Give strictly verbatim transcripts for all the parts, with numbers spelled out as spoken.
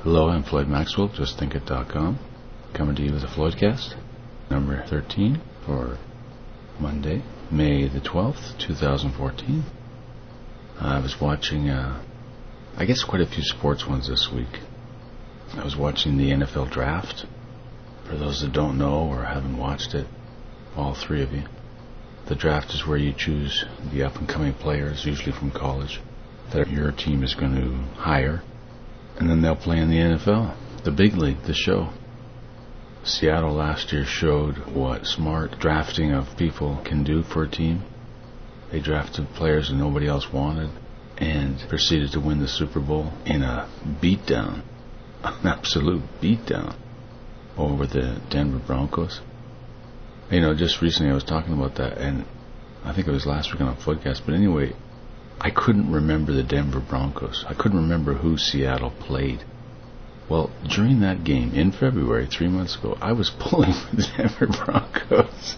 Hello, I'm Floyd Maxwell, just think it dot com, coming to you with a Floydcast, number thirteen for Monday, May the twelfth, twenty fourteen. I was watching, uh, I guess quite a few sports ones this week. I was watching the N F L draft. For those that don't know or haven't watched it, all three of you, the draft is where you choose the up-and-coming players, usually from college, that your team is going to hire. And then they'll play in the N F L, the big league, the show. Seattle last year showed what smart drafting of people can do for a team. They drafted players that nobody else wanted and proceeded to win the Super Bowl in a beatdown, an absolute beatdown over the Denver Broncos. You know, just recently I was talking about that, and I think it was last week on a podcast, but anyway, I couldn't remember the Denver Broncos. I couldn't remember who Seattle played. Well, during that game in February, three months ago, I was pulling for the Denver Broncos.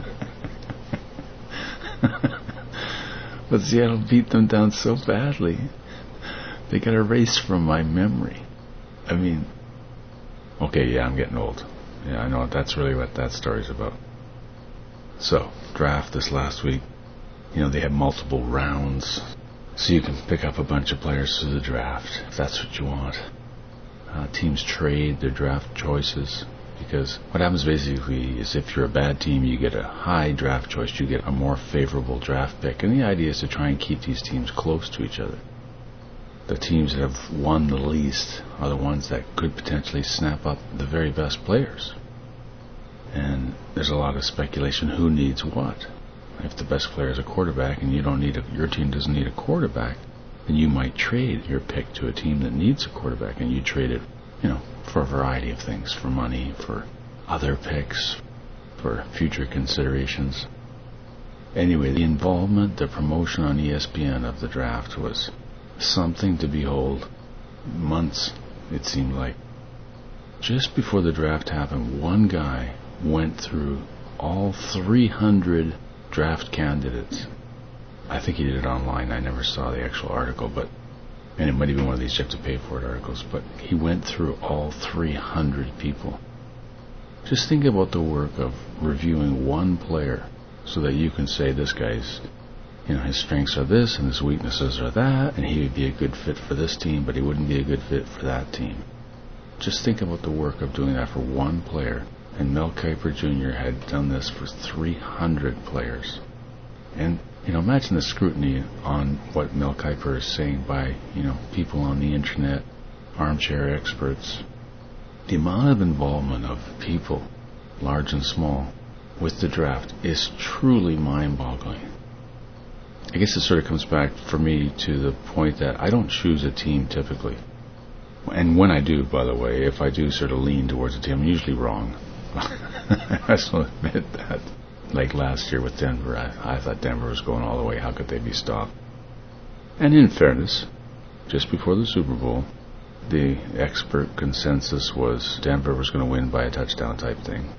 But Seattle beat them down so badly, they got erased from my memory. I mean, okay, yeah, I'm getting old. Yeah, I know, that's really what that story's about. So, draft this last week. You know, they have multiple rounds, so you can pick up a bunch of players through the draft, if that's what you want. Uh, teams trade their draft choices, because what happens basically is if you're a bad team, you get a high draft choice, you get a more favorable draft pick, and the idea is to try and keep these teams close to each other. The teams that have won the least are the ones that could potentially snap up the very best players. And there's a lot of speculation who needs what. If the best player is a quarterback and you don't need a, your team doesn't need a quarterback, then you might trade your pick to a team that needs a quarterback, and you trade it, you know, for a variety of things, for money, for other picks, for future considerations. Anyway, the involvement, the promotion on E S P N of the draft was something to behold. Months, it seemed like. Just before the draft happened, one guy went through all three hundred draft candidates. I think he did it online. I never saw the actual article, but and it might even be one of these you have to pay for it articles, but he went through all three hundred people. Just think about the work of reviewing one player so that you can say this guy's, you know, his strengths are this and his weaknesses are that, and he would be a good fit for this team, but he wouldn't be a good fit for that team. Just think about the work of doing that for one player. And Mel Kiper Junior had done this for three hundred players. And, you know, imagine the scrutiny on what Mel Kiper is saying by, you know, people on the internet, armchair experts. The amount of involvement of people, large and small, with the draft is truly mind-boggling. I guess it sort of comes back for me to the point that I don't choose a team typically. And when I do, by the way, if I do sort of lean towards a team, I'm usually wrong. I just will admit that. Like last year with Denver, I, I thought Denver was going all the way. How could they be stopped? And in fairness, just before the Super Bowl, the expert consensus was Denver was going to win by a touchdown type thing.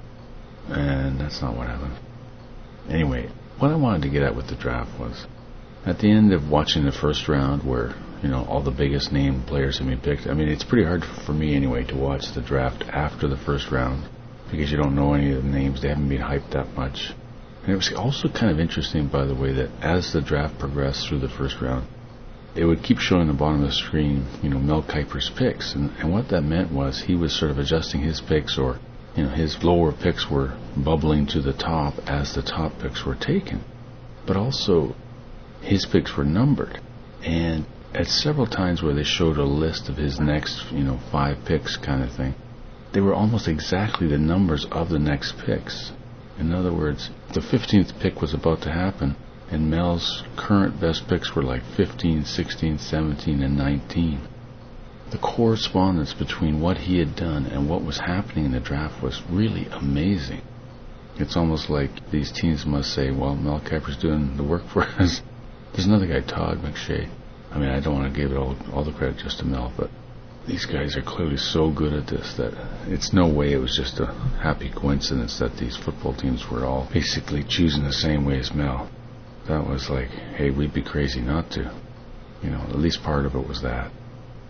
And that's not what happened. Anyway, what I wanted to get at with the draft was, at the end of watching the first round where, you know, all the biggest name players have been picked, I mean, it's pretty hard for me anyway to watch the draft after the first round, because you don't know any of the names. They haven't been hyped that much. And it was also kind of interesting, by the way, that as the draft progressed through the first round, it would keep showing the bottom of the screen, you know, Mel Kiper's picks. And, and what that meant was he was sort of adjusting his picks, or, you know, his lower picks were bubbling to the top as the top picks were taken. But also, his picks were numbered. And at several times where they showed a list of his next, you know, five picks kind of thing, they were almost exactly the numbers of the next picks. In other words, the fifteenth pick was about to happen, and Mel's current best picks were like fifteen, sixteen, seventeen, and nineteen. The correspondence between what he had done and what was happening in the draft was really amazing. It's almost like these teams must say, well, Mel Kiper's doing the work for us. There's another guy, Todd McShay. I mean, I don't want to give it all, all the credit just to Mel, but these guys are clearly so good at this that it's no way it was just a happy coincidence that these football teams were all basically choosing the same way as Mel. That was like, hey, we'd be crazy not to. You know, at least part of it was that.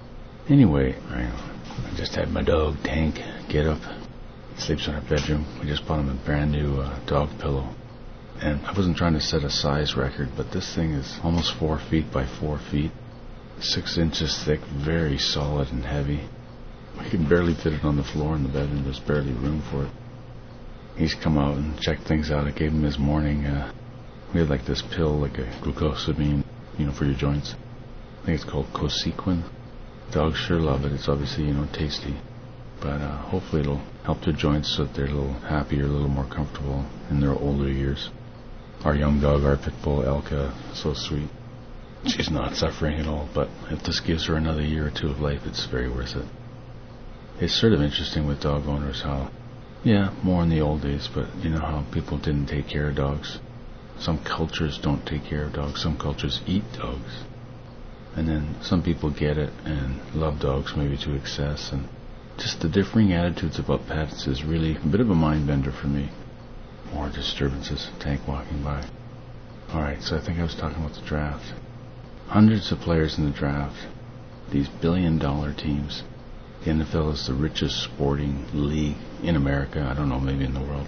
Anyway, I, I just had my dog, Tank, get up. He sleeps in our bedroom. We just bought him a brand new uh, dog pillow. And I wasn't trying to set a size record, but this thing is almost four feet by four feet. Six inches thick, very solid and heavy. We can barely fit it on the floor in the bedroom. There's barely room for it. He's come out and checked things out. I gave him his morning. Uh, we had like this pill, like a glucosamine, you know, for your joints. I think it's called Cosequin. Dogs sure love it. It's obviously, you know, tasty. But uh, hopefully it'll help their joints so that they're a little happier, a little more comfortable in their older years. Our young dog, our pit bull, Elka, so sweet. She's not suffering at all, but if this gives her another year or two of life, it's very worth it. It's sort of interesting with dog owners how, yeah, more in the old days, but you know how people didn't take care of dogs. Some cultures don't take care of dogs. Some cultures eat dogs. And then some people get it and love dogs maybe to excess. And just the differing attitudes about pets is really a bit of a mind bender for me. More disturbances. Tank walking by. Alright, so I think I was talking about the draft. Hundreds of players in the draft. These billion dollar teams. The N F L is the richest sporting league in America. I don't know, maybe in the world.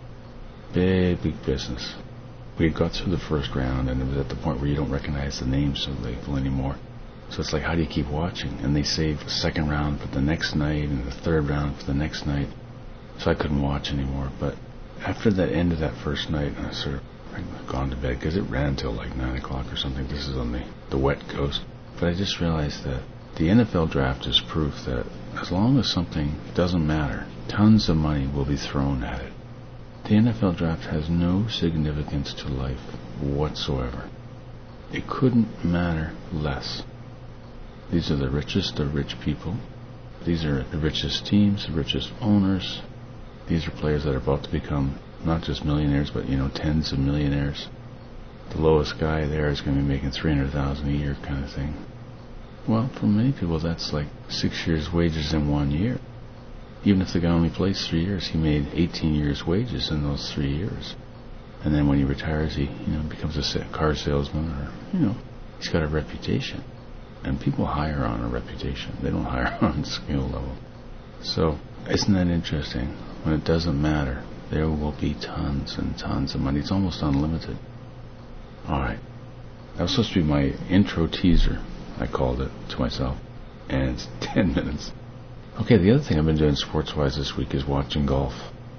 Big, big business. We got through the first round and it was at the point where you don't recognize the names of the people anymore. So it's like, how do you keep watching? And they save the second round for the next night and the third round for the next night. So I couldn't watch anymore. But after that end of that first night, I sort of I'd gone to bed because it ran till like nine o'clock or something. This is on the, the wet coast. But I just realized that the N F L draft is proof that as long as something doesn't matter, tons of money will be thrown at it. The N F L draft has no significance to life whatsoever. It couldn't matter less. These are the richest of rich people. These are the richest teams, the richest owners. These are players that are about to become not just millionaires, but, you know, tens of millionaires. The lowest guy there is going to be making three hundred thousand dollars a year kind of thing. Well, for many people, that's like six years' wages in one year. Even if the guy only plays three years, he made eighteen years' wages in those three years. And then when he retires, he, you know, becomes a car salesman, or, you know, he's got a reputation. And people hire on a reputation. They don't hire on skill level. So, isn't that interesting? When it doesn't matter, there will be tons and tons of money. It's almost unlimited. Alright. That was supposed to be my intro teaser, I called it, to myself. And it's ten minutes. Okay, the other thing I've been doing sports-wise this week is watching golf.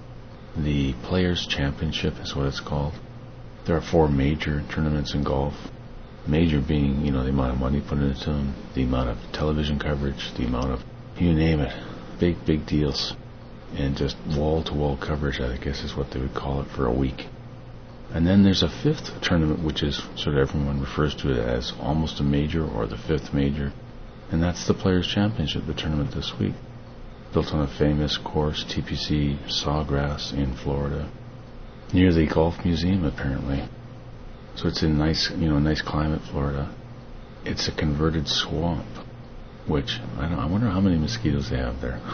The Players' Championship is what it's called. There are four major tournaments in golf. Major being, you know, the amount of money put into them, the amount of television coverage, the amount of, you name it, big, big deals. And just wall-to-wall coverage, I guess is what they would call it, for a week. And then there's a fifth tournament, which is sort of everyone refers to it as almost a major or the fifth major. And that's the Players' Championship, the tournament this week. Built on a famous course, T P C Sawgrass in Florida, near the Golf Museum, apparently. So it's in nice, you know, nice climate, Florida. It's a converted swamp, which, I don't, I wonder how many mosquitoes they have there.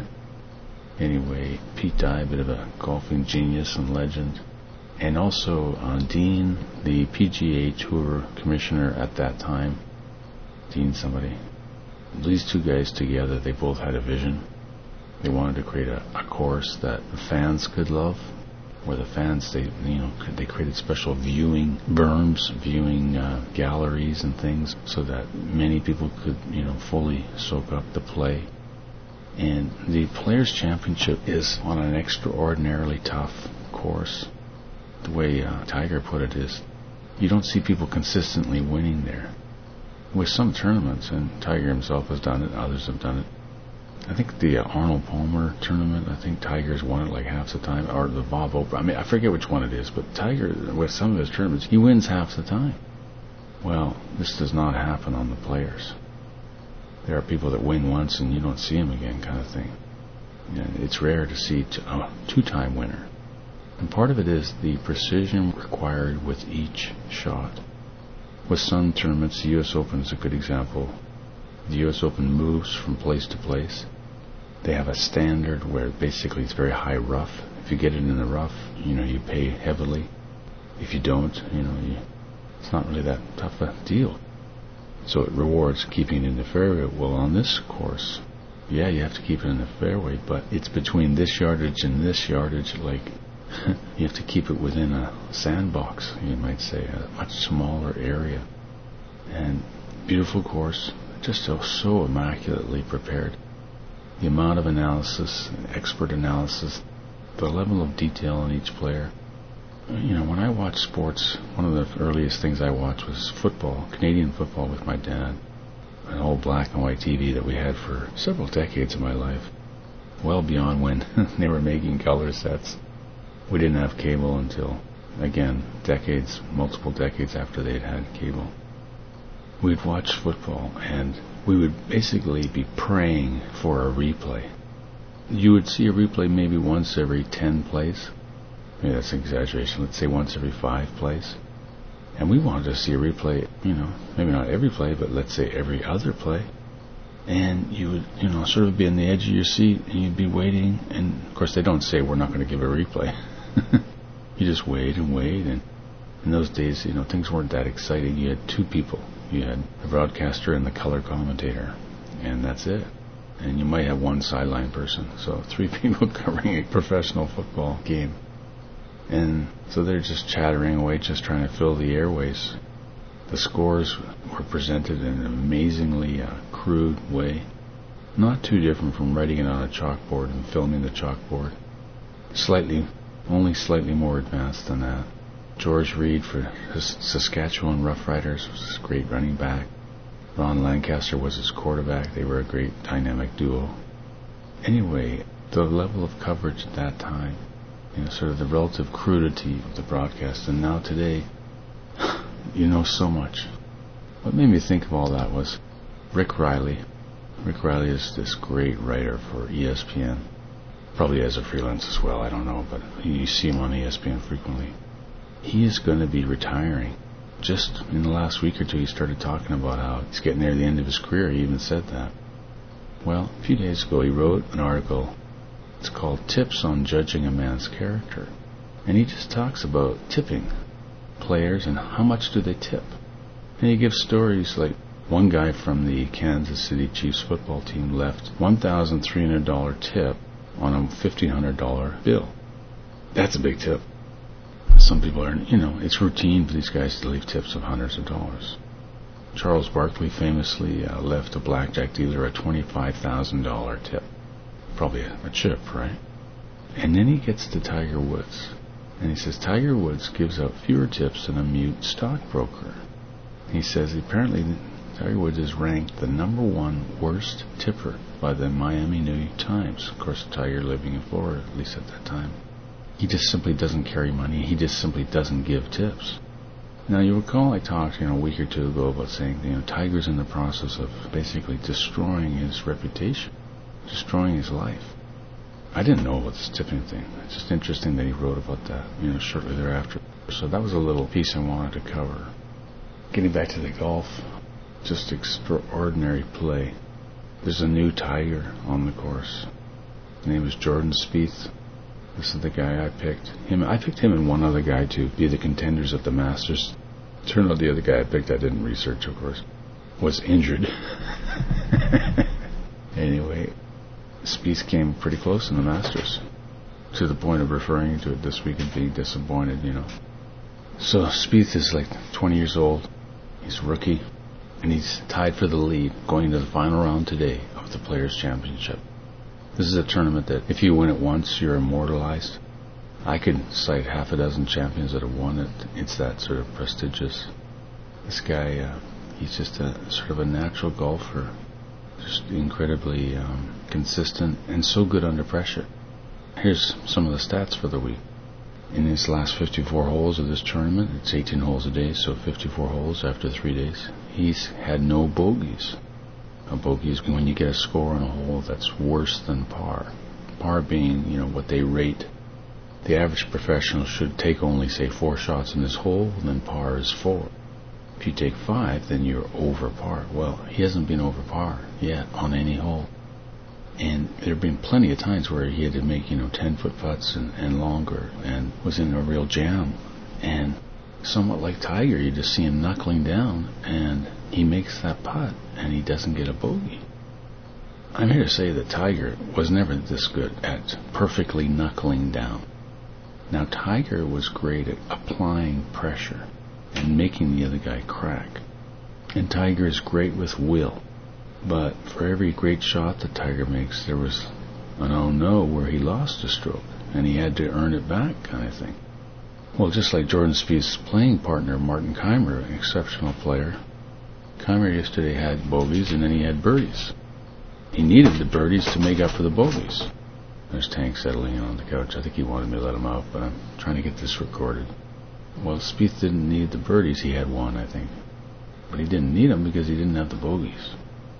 Anyway, Pete Dye, a bit of a golfing genius and legend. And also uh, Dean, the P G A Tour commissioner at that time. Dean somebody. These two guys together, they both had a vision. They wanted to create a, a course that the fans could love, where the fans, they, you know, they created special viewing berms, viewing uh, galleries and things, so that many people could, you know, fully soak up the play. And the Players' Championship is on an extraordinarily tough course. The way uh, Tiger put it is, you don't see people consistently winning there. With some tournaments, and Tiger himself has done it, others have done it. I think the uh, Arnold Palmer tournament, I think Tiger's won it like half the time, or the Bob Oprah, I mean, I forget which one it is, but Tiger, with some of his tournaments, he wins half the time. Well, this does not happen on the Players. There are people that win once and you don't see them again, kind of thing. And it's rare to see t- a two-time winner. And part of it is the precision required with each shot. With some tournaments, the U S Open is a good example. The U S Open moves from place to place. They have a standard where basically it's very high rough. If you get it in the rough, you know, you pay heavily. If you don't, you know, you, it's not really that tough a deal. So it rewards keeping in the fairway. Well, on this course, yeah, you have to keep it in the fairway, but it's between this yardage and this yardage, like you have to keep it within a sandbox, you might say, a much smaller area. And beautiful course, just so, so immaculately prepared. The amount of analysis, expert analysis, the level of detail on each player. You know, when I watch sports, one of the earliest things I watched was football, Canadian football with my dad. An old black and white T V that we had for several decades of my life. Well beyond when they were making color sets. We didn't have cable until, again, decades, multiple decades after they'd had cable. We'd watch football and we would basically be praying for a replay. You would see a replay maybe once every ten plays. Maybe that's an exaggeration. Let's say once every five plays. And we wanted to see a replay, you know, maybe not every play, but let's say every other play. And you would, you know, sort of be on the edge of your seat and you'd be waiting. And of course they don't say we're not going to give a replay. You just wait and wait. And in those days, you know, things weren't that exciting. You had two people. You had the broadcaster and the color commentator. And that's it. And you might have one sideline person. So three people covering a professional football game. And so they're just chattering away, just trying to fill the airways. The scores were presented in an amazingly uh, crude way. Not too different from writing it on a chalkboard and filming the chalkboard. Slightly, only slightly more advanced than that. George Reed for his Saskatchewan Roughriders was his great running back. Ron Lancaster was his quarterback. They were a great dynamic duo. Anyway, the level of coverage at that time, you know, sort of the relative crudity of the broadcast, and now today, you know so much. What made me think of all that was Rick Riley. Rick Riley is this great writer for E S P N. Probably as a freelance as well, I don't know, but you see him on E S P N frequently. He is going to be retiring. Just in the last week or two, he started talking about how he's getting near the end of his career. He even said that. Well, a few days ago, he wrote an article. It's called Tips on Judging a Man's Character. And he just talks about tipping players and how much do they tip. And he gives stories like one guy from the Kansas City Chiefs football team left one thousand three hundred dollars tip on a fifteen hundred dollars bill. That's a big tip. Some people are, you know, it's routine for these guys to leave tips of hundreds of dollars. Charles Barkley famously uh, left a blackjack dealer a twenty-five thousand dollars tip. Probably a, a chip, right? And then he gets to Tiger Woods. And he says Tiger Woods gives out fewer tips than a mute stockbroker. He says apparently Tiger Woods is ranked the number one worst tipper by the Miami New York Times. Of course, Tiger living in Florida, at least at that time. He just simply doesn't carry money. He just simply doesn't give tips. Now, you recall I talked, you know, a week or two ago about saying, you know, Tiger's in the process of basically destroying his reputation, destroying his life. I didn't know about this tipping thing. It's just interesting that he wrote about that, you know, shortly thereafter. So that was a little piece I wanted to cover. Getting back to the golf, just extraordinary play. There's a new Tiger on the course. His name is Jordan Spieth. This is the guy I picked. Him, I picked him and one other guy to be the contenders at the Masters. Turned out the other guy I picked, I didn't research, of course, was injured. Anyway, Spieth came pretty close in the Masters, to the point of referring to it this week and being disappointed, you know. So Spieth is like twenty years old. He's a rookie, and he's tied for the lead going into the final round today of the Players' Championship. This is a tournament that if you win it once, you're immortalized. I could cite half a dozen champions that have won it. It's that sort of prestigious. This guy, uh, he's just a sort of a natural golfer. Just incredibly um, consistent and so good under pressure. Here's some of the stats for the week. In his last fifty-four holes of this tournament, it's eighteen holes a day, so fifty-four holes after three days, he's had no bogeys. A bogey is when you get a score on a hole that's worse than par. Par being, you know, what they rate. The average professional should take only, say, four shots in this hole, then par is four. If you take five, then you're over par. Well, he hasn't been over par yet on any hole. And there have been plenty of times where he had to make, you know, ten-foot putts and, and longer and was in a real jam. And somewhat like Tiger, you just see him knuckling down and he makes that putt and he doesn't get a bogey. I'm here to say that Tiger was never this good at perfectly knuckling down. Now, Tiger was great at applying pressure and making the other guy crack. And Tiger is great with will. But for every great shot that Tiger makes, there was an oh no where he lost a stroke and he had to earn it back, kind of thing. Well, just like Jordan Spieth's playing partner, Martin Kaymer, an exceptional player. Kaymer yesterday had bogeys and then he had birdies. He needed the birdies to make up for the bogeys. There's Tank settling in on the couch. I think he wanted me to let him out, but I'm trying to get this recorded. Well, Spieth didn't need the birdies. He had one, I think. But he didn't need them because he didn't have the bogeys.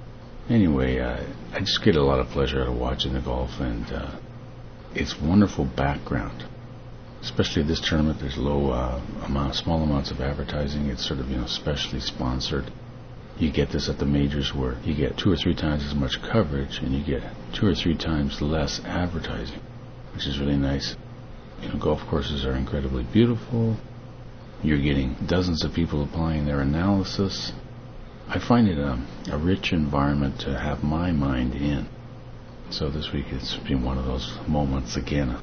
Anyway, uh, I just get a lot of pleasure out of watching the golf, and uh, it's wonderful background. Especially this tournament, there's low uh, amount, small amounts of advertising. It's sort of, you know, specially sponsored. You get this at the majors where you get two or three times as much coverage and you get two or three times less advertising, which is really nice. You know, golf courses are incredibly beautiful. You're getting dozens of people applying their analysis. I find it um, a rich environment to have my mind in. So this week it's been one of those moments again.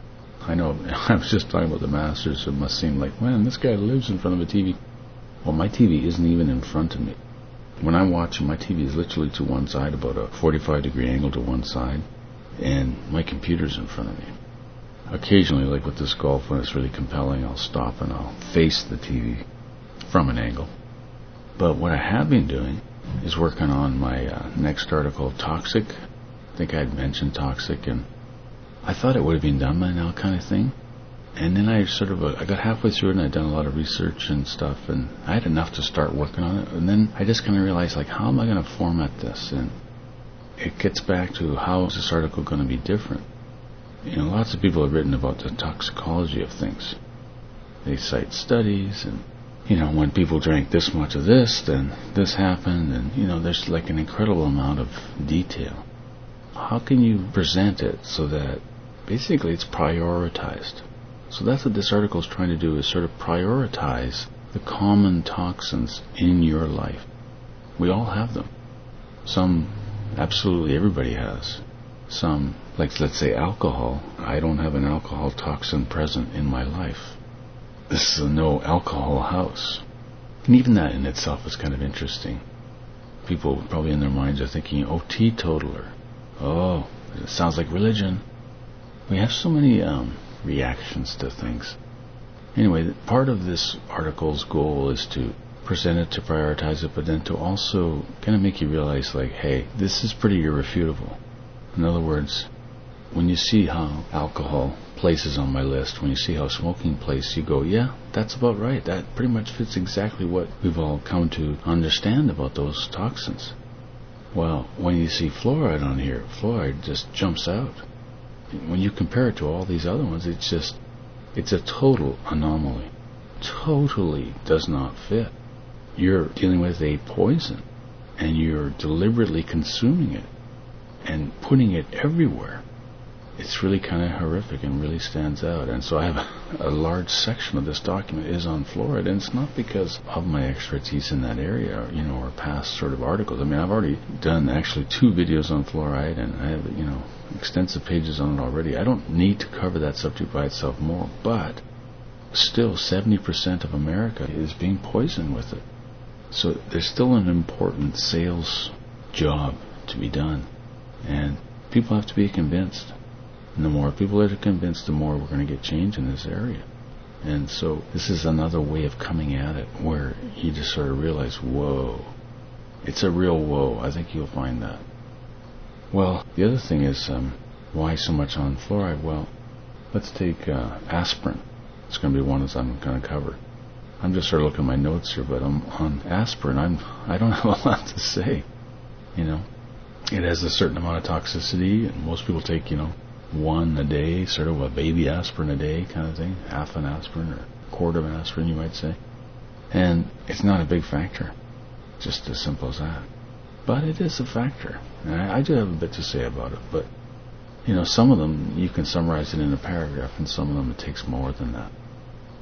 I know, I was just talking about the Masters. It must seem like, man, this guy lives in front of a T V. Well, my T V isn't even in front of me. When I'm watching, my T V is literally to one side, about a forty-five degree angle to one side, and my computer's in front of me. Occasionally, like with this golf, when it's really compelling, I'll stop and I'll face the T V from an angle. But what I have been doing is working on my uh, next article, Toxic. I think I had mentioned Toxic, and I thought it would have been done by now, kind of thing. And then I sort of, uh, I got halfway through it and I'd done a lot of research and stuff, and I had enough to start working on it. And then I just kind of realized, like, how am I going to format this? And it gets back to, how is this article going to be different? You know, lots of people have written about the toxicology of things. They cite studies, and, you know, when people drank this much of this, then this happened, and, you know, there's like an incredible amount of detail. How can you present it so that basically it's prioritized? So that's what this article is trying to do, is sort of prioritize the common toxins in your life. We all have them. Some, absolutely everybody has. Some, like let's say alcohol. I don't have an alcohol toxin present in my life. This is a no alcohol house. And even that in itself is kind of interesting. People probably in their minds are thinking, oh, teetotaler. Oh, it sounds like religion. We have so many um, reactions to things. Anyway, part of this article's goal is to present it, to prioritize it, but then to also kind of make you realize, like, hey, this is pretty irrefutable. In other words, when you see how alcohol places on my list, when you see how smoking places, you go, yeah, that's about right. That pretty much fits exactly what we've all come to understand about those toxins. Well, when you see fluoride on here, fluoride just jumps out. When you compare it to all these other ones, it's just, it's a total anomaly. Totally does not fit. You're dealing with a poison, and you're deliberately consuming it and putting it everywhere. It's really kind of horrific and really stands out. And so I have a, a large section of this document is on fluoride, and it's not because of my expertise in that area, or, you know, or past sort of articles. I mean, I've already done actually two videos on fluoride, and I have, you know, extensive pages on it already. I don't need to cover that subject by itself more, but still seventy percent of America is being poisoned with it. So there's still an important sales job to be done, and people have to be convinced. And the more people are convinced, the more we're going to get change in this area. And so this is another way of coming at it, where you just sort of realize, whoa, it's a real whoa. I think you'll find that. Well, the other thing is, um, why so much on fluoride? Well, let's take uh, aspirin. It's going to be one that I'm going to cover. I'm just sort of looking at my notes here, but I'm on aspirin. I'm I don't have a lot to say. You know, it has a certain amount of toxicity, and most people take, you know, one a day, sort of a baby aspirin a day kind of thing, half an aspirin or a quarter of an aspirin, you might say. And it's not a big factor, just as simple as that. But it is a factor, and I, I do have a bit to say about it. But, you know, some of them you can summarize it in a paragraph, and some of them it takes more than that.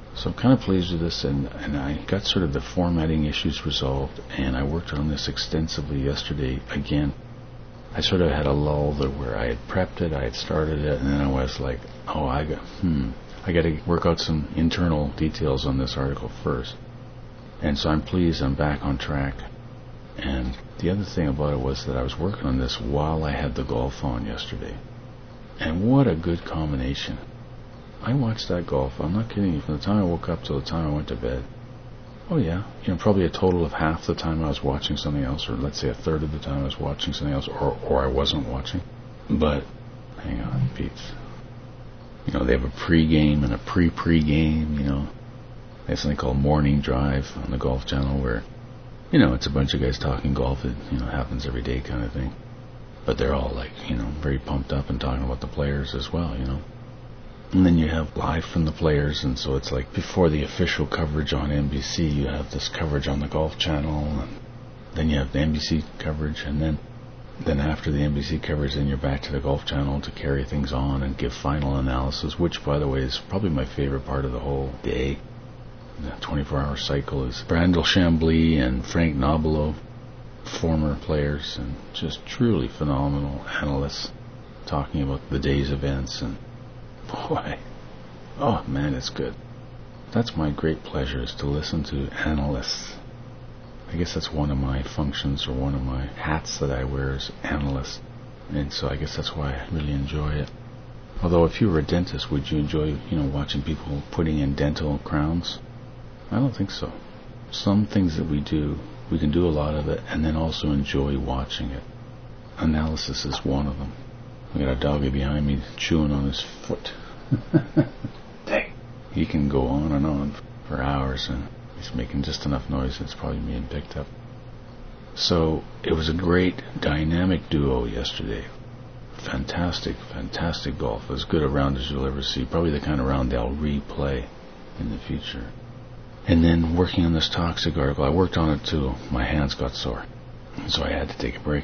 So I'm kind of pleased with this, and, and I got sort of the formatting issues resolved, and I worked on this extensively yesterday again. I sort of had a lull there where I had prepped it, I had started it, and then I was like, oh, I got, hmm, I got to work out some internal details on this article first. And so I'm pleased I'm back on track. And the other thing about it was that I was working on this while I had the golf on yesterday. And what a good combination. I watched that golf, I'm not kidding you, from the time I woke up till the time I went to bed. Oh yeah, you know, probably a total of half the time I was watching something else, or let's say a third of the time I was watching something else, or, or I wasn't watching. But, hang on, Pete's. You know, they have a pre-game and a pre-pre-game, you know. They have something called Morning Drive on the Golf Channel where, you know, it's a bunch of guys talking golf. It, you know, happens every day kind of thing. But they're all like, you know, very pumped up and talking about the players as well, you know. And then you have live from the players, and so it's like before the official coverage on N B C, you have this coverage on the Golf Channel, and then you have the N B C coverage, and then then after the N B C coverage, then you're back to the Golf Channel to carry things on and give final analysis, which, by the way, is probably my favorite part of the whole day. The twenty-four hour cycle is Brandel Chambly and Frank Nobilo, former players, and just truly phenomenal analysts talking about the day's events, and boy, oh man, it's good. That's my great pleasure, is to listen to analysts. I guess that's one of my functions, or one of my hats that I wear as analyst. And so I guess that's why I really enjoy it. Although if you were a dentist, would you enjoy, you know, watching people putting in dental crowns? I don't think so. Some things that we do, we can do a lot of it and then also enjoy watching it. Analysis is one of them. I got a doggy behind me chewing on his foot. Dang. He can go on and on for hours, and he's making just enough noise that's probably being picked up. So it was a great dynamic duo yesterday. Fantastic, fantastic golf. As good a round as you'll ever see. Probably the kind of round they'll replay in the future. And then working on this toxic article, I worked on it till my hands got sore. So I had to take a break.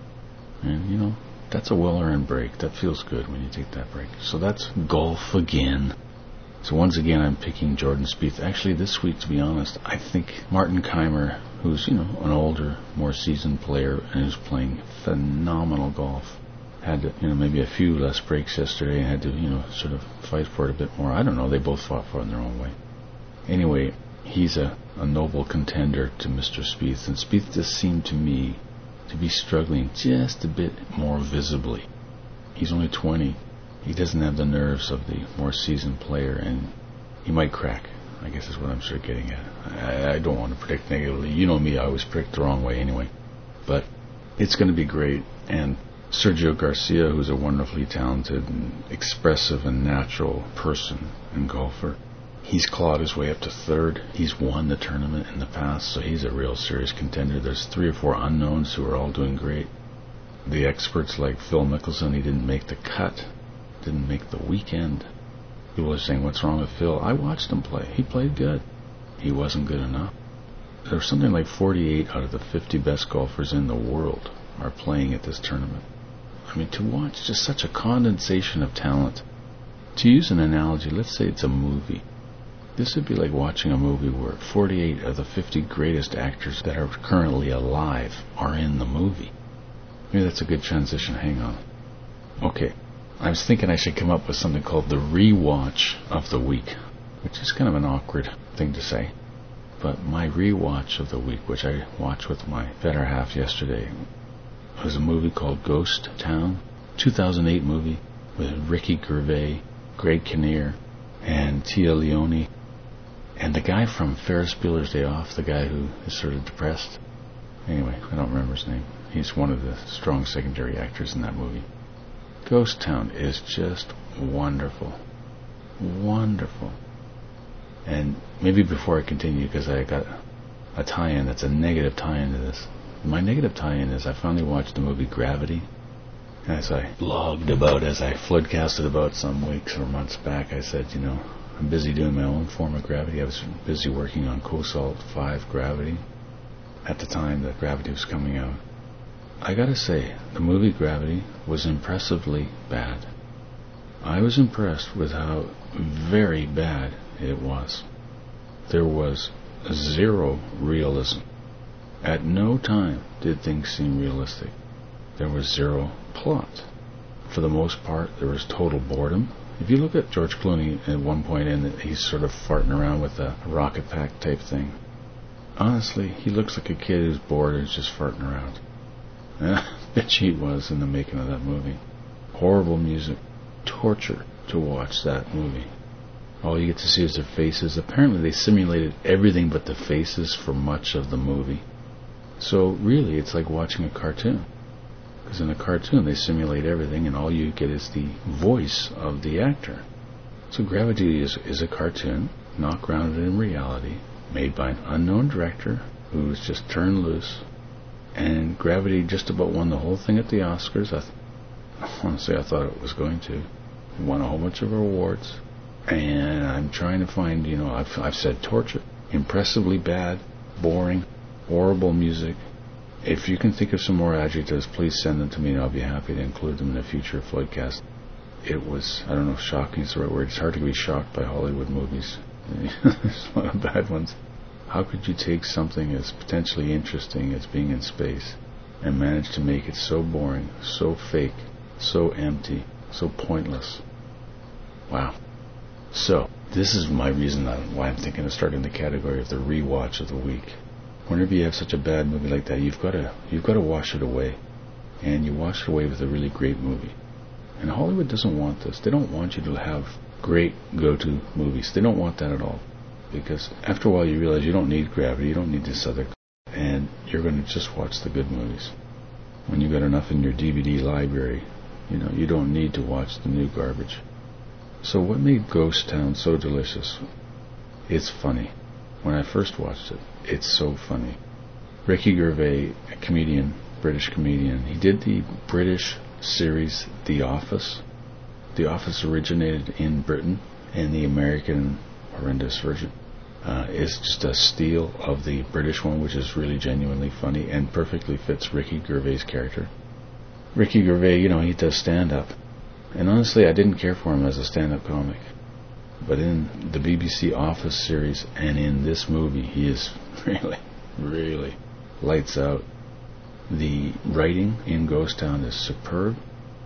And, you know, that's a well-earned break. That feels good when you take that break. So that's golf again. So once again, I'm picking Jordan Spieth. Actually, this week, to be honest, I think Martin Kaymer, who's, you know, an older, more seasoned player and who's playing phenomenal golf, had, you know, maybe a few less breaks yesterday and had to, you know, sort of fight for it a bit more. I don't know. They both fought for it in their own way. Anyway, he's a, a noble contender to Mister Spieth, and Spieth just seemed to me to be struggling just a bit more visibly. He's only twenty. He doesn't have the nerves of the more seasoned player, and he might crack, I guess is what I'm sort of getting at. I, I don't want to predict negatively. You know me, I always predict the wrong way anyway. But it's going to be great. And Sergio Garcia, who's a wonderfully talented and expressive and natural person and golfer, he's clawed his way up to third. He's won the tournament in the past, so he's a real serious contender. There's three or four unknowns who are all doing great. The experts like Phil Mickelson, he didn't make the cut, didn't make the weekend. People are saying, what's wrong with Phil? I watched him play. He played good. He wasn't good enough. There's something like forty-eight out of the fifty best golfers in the world are playing at this tournament. I mean, to watch just such a condensation of talent. To use an analogy, let's say it's a movie. This would be like watching a movie where forty-eight of the fifty greatest actors that are currently alive are in the movie. Maybe that's a good transition. Hang on. Okay. I was thinking I should come up with something called the rewatch of the week, which is kind of an awkward thing to say. But my rewatch of the week, which I watched with my better half yesterday, was a movie called Ghost Town, two thousand eight movie with Ricky Gervais, Greg Kinnear, and Tia Leone. And the guy from Ferris Bueller's Day Off, the guy who is sort of depressed. Anyway, I don't remember his name. He's one of the strong secondary actors in that movie. Ghost Town is just wonderful. Wonderful. And maybe before I continue, because I got a tie-in that's a negative tie-in to this. My negative tie-in is I finally watched the movie Gravity. As I blogged about, as I floodcasted about some weeks or months back, I said, you know, I'm busy doing my own form of Gravity. I was busy working on Cosalt five Gravity at the time that Gravity was coming out. I gotta say, the movie Gravity was impressively bad. I was impressed with how very bad it was. there was zero realism. At no time did things seem realistic. There was zero plot. For the most part, there was total boredom. If you look at George Clooney at one point, and he's sort of farting around with a rocket pack type thing, honestly, he looks like a kid who's bored and is just farting around. I bet he was in the making of that movie. Horrible music. Torture to watch that movie. All you get to see is their faces. Apparently they simulated everything but the faces for much of the movie. So really, it's like watching a cartoon. Because in a cartoon, they simulate everything, and all you get is the voice of the actor. So Gravity is, is a cartoon, not grounded in reality, made by an unknown director who's just turned loose. And Gravity just about won the whole thing at the Oscars. I th- honestly, I thought it was going to. It won a whole bunch of awards. And I'm trying to find, you know, I've, I've said torture, impressively bad, boring, horrible music. If you can think of some more adjectives, please send them to me and I'll be happy to include them in a future Floydcast. It was, I don't know if shocking is the right word. It's hard to be shocked by Hollywood movies. There's a lot of bad ones. How could you take something as potentially interesting as being in space and manage to make it so boring, so fake, so empty, so pointless? Wow. So, this is my reason why I'm thinking of starting the category of the rewatch of the week. Whenever you have such a bad movie like that, you've got to you've got to wash it away, and you wash it away with a really great movie. And Hollywood doesn't want this. They don't want you to have great go-to movies. They don't want that at all, because after a while you realize you don't need Gravity, you don't need this other, and you're going to just watch the good movies. When you've got enough in your D V D library, you know you don't need to watch the new garbage. So what made Ghost Town so delicious? It's funny. When I first watched it, it's so funny. Ricky Gervais, a comedian, British comedian, he did the British series The Office. The Office originated in Britain, and the American horrendous version uh, is just a steal of the British one, which is really genuinely funny and perfectly fits Ricky Gervais' character. Ricky Gervais, you know, he does stand-up. And honestly, I didn't care for him as a stand-up comic. But in the B B C Office series and in this movie, he is really, really lights out. The writing in Ghost Town is superb.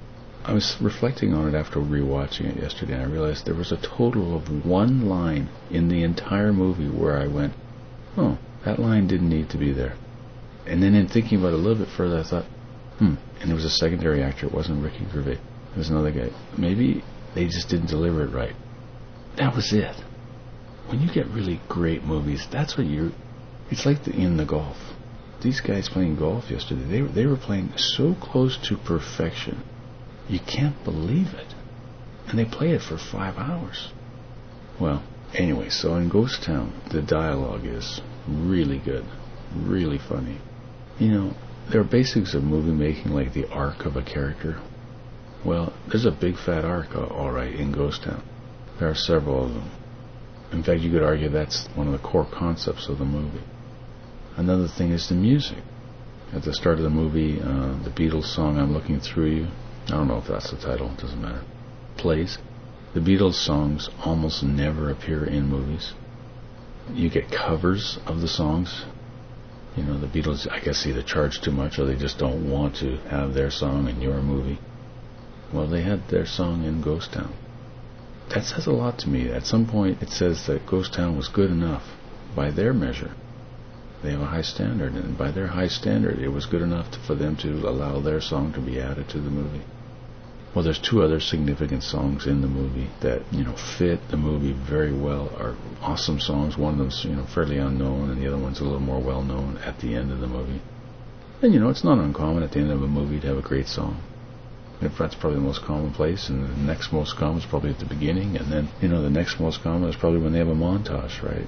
I was reflecting on it after rewatching it yesterday, and I realized there was a total of one line in the entire movie where I went, oh, that line didn't need to be there. And then in thinking about it a little bit further, I thought, hmm, and there was a secondary actor. It wasn't Ricky Gervais. It was another guy. Maybe they just didn't deliver it right. That was it. When you get really great movies, that's what you... It's like the, in the golf. These guys playing golf yesterday, they, they were playing so close to perfection. You can't believe it. And they played it for five hours. Well, anyway, so in Ghost Town, the dialogue is really good. Really funny. You know, there are basics of movie making, like the arc of a character. Well, there's a big fat arc, alright, in Ghost Town. There are several of them. In fact, you could argue that's one of the core concepts of the movie. Another thing is the music. At the start of the movie, uh, the Beatles song, I'm Looking Through You, I don't know if that's the title, it doesn't matter, plays. The Beatles songs almost never appear in movies. You get covers of the songs. You know, the Beatles, I guess, either charge too much or they just don't want to have their song in your movie. Well, they had their song in Ghost Town. That says a lot to me. At some point, it says that Ghost Town was good enough by their measure. They have a high standard, and by their high standard, it was good enough to, for them to allow their song to be added to the movie. Well, there's two other significant songs in the movie that, you know, fit the movie very well, are awesome songs. One of them's, you know, fairly unknown, and the other one's a little more well-known at the end of the movie. And, you know, it's not uncommon at the end of a movie to have a great song. In fact, that's probably the most commonplace, and the next most common is probably at the beginning, and then, you know, the next most common is probably when they have a montage, right?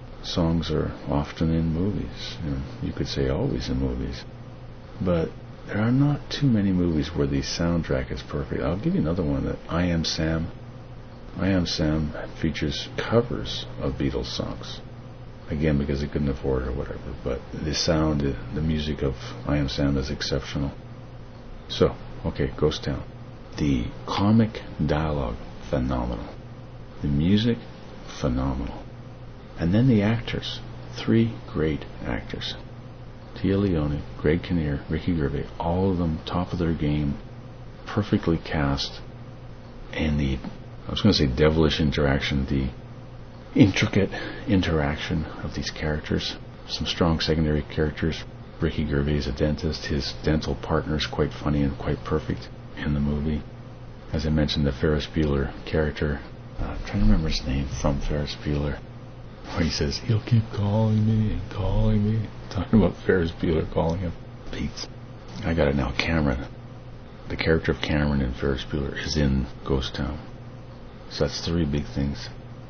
Songs are often in movies. You know, you could say always in movies. But there are not too many movies where the soundtrack is perfect. I'll give you another one, that I Am Sam. I Am Sam features covers of Beatles songs. Again, because they couldn't afford it or whatever. But the sound, the music of I Am Sam is exceptional. So, okay, Ghost Town. The comic dialogue, phenomenal. The music, phenomenal. And then the actors, three great actors. Tia Leone, Greg Kinnear, Ricky Gervais, all of them top of their game, perfectly cast, and the, I was going to say devilish interaction, the intricate interaction of these characters. Some strong secondary characters. Ricky Gervais is a dentist. His dental partner is quite funny and quite perfect in the movie. As I mentioned, the Ferris Bueller character, uh, I'm trying to remember his name from Ferris Bueller, where he says, he'll keep calling me and calling me. Talking about Ferris Bueller calling him Pete. I got it now. Cameron. The character of Cameron in Ferris Bueller is in Ghost Town. So that's three big things.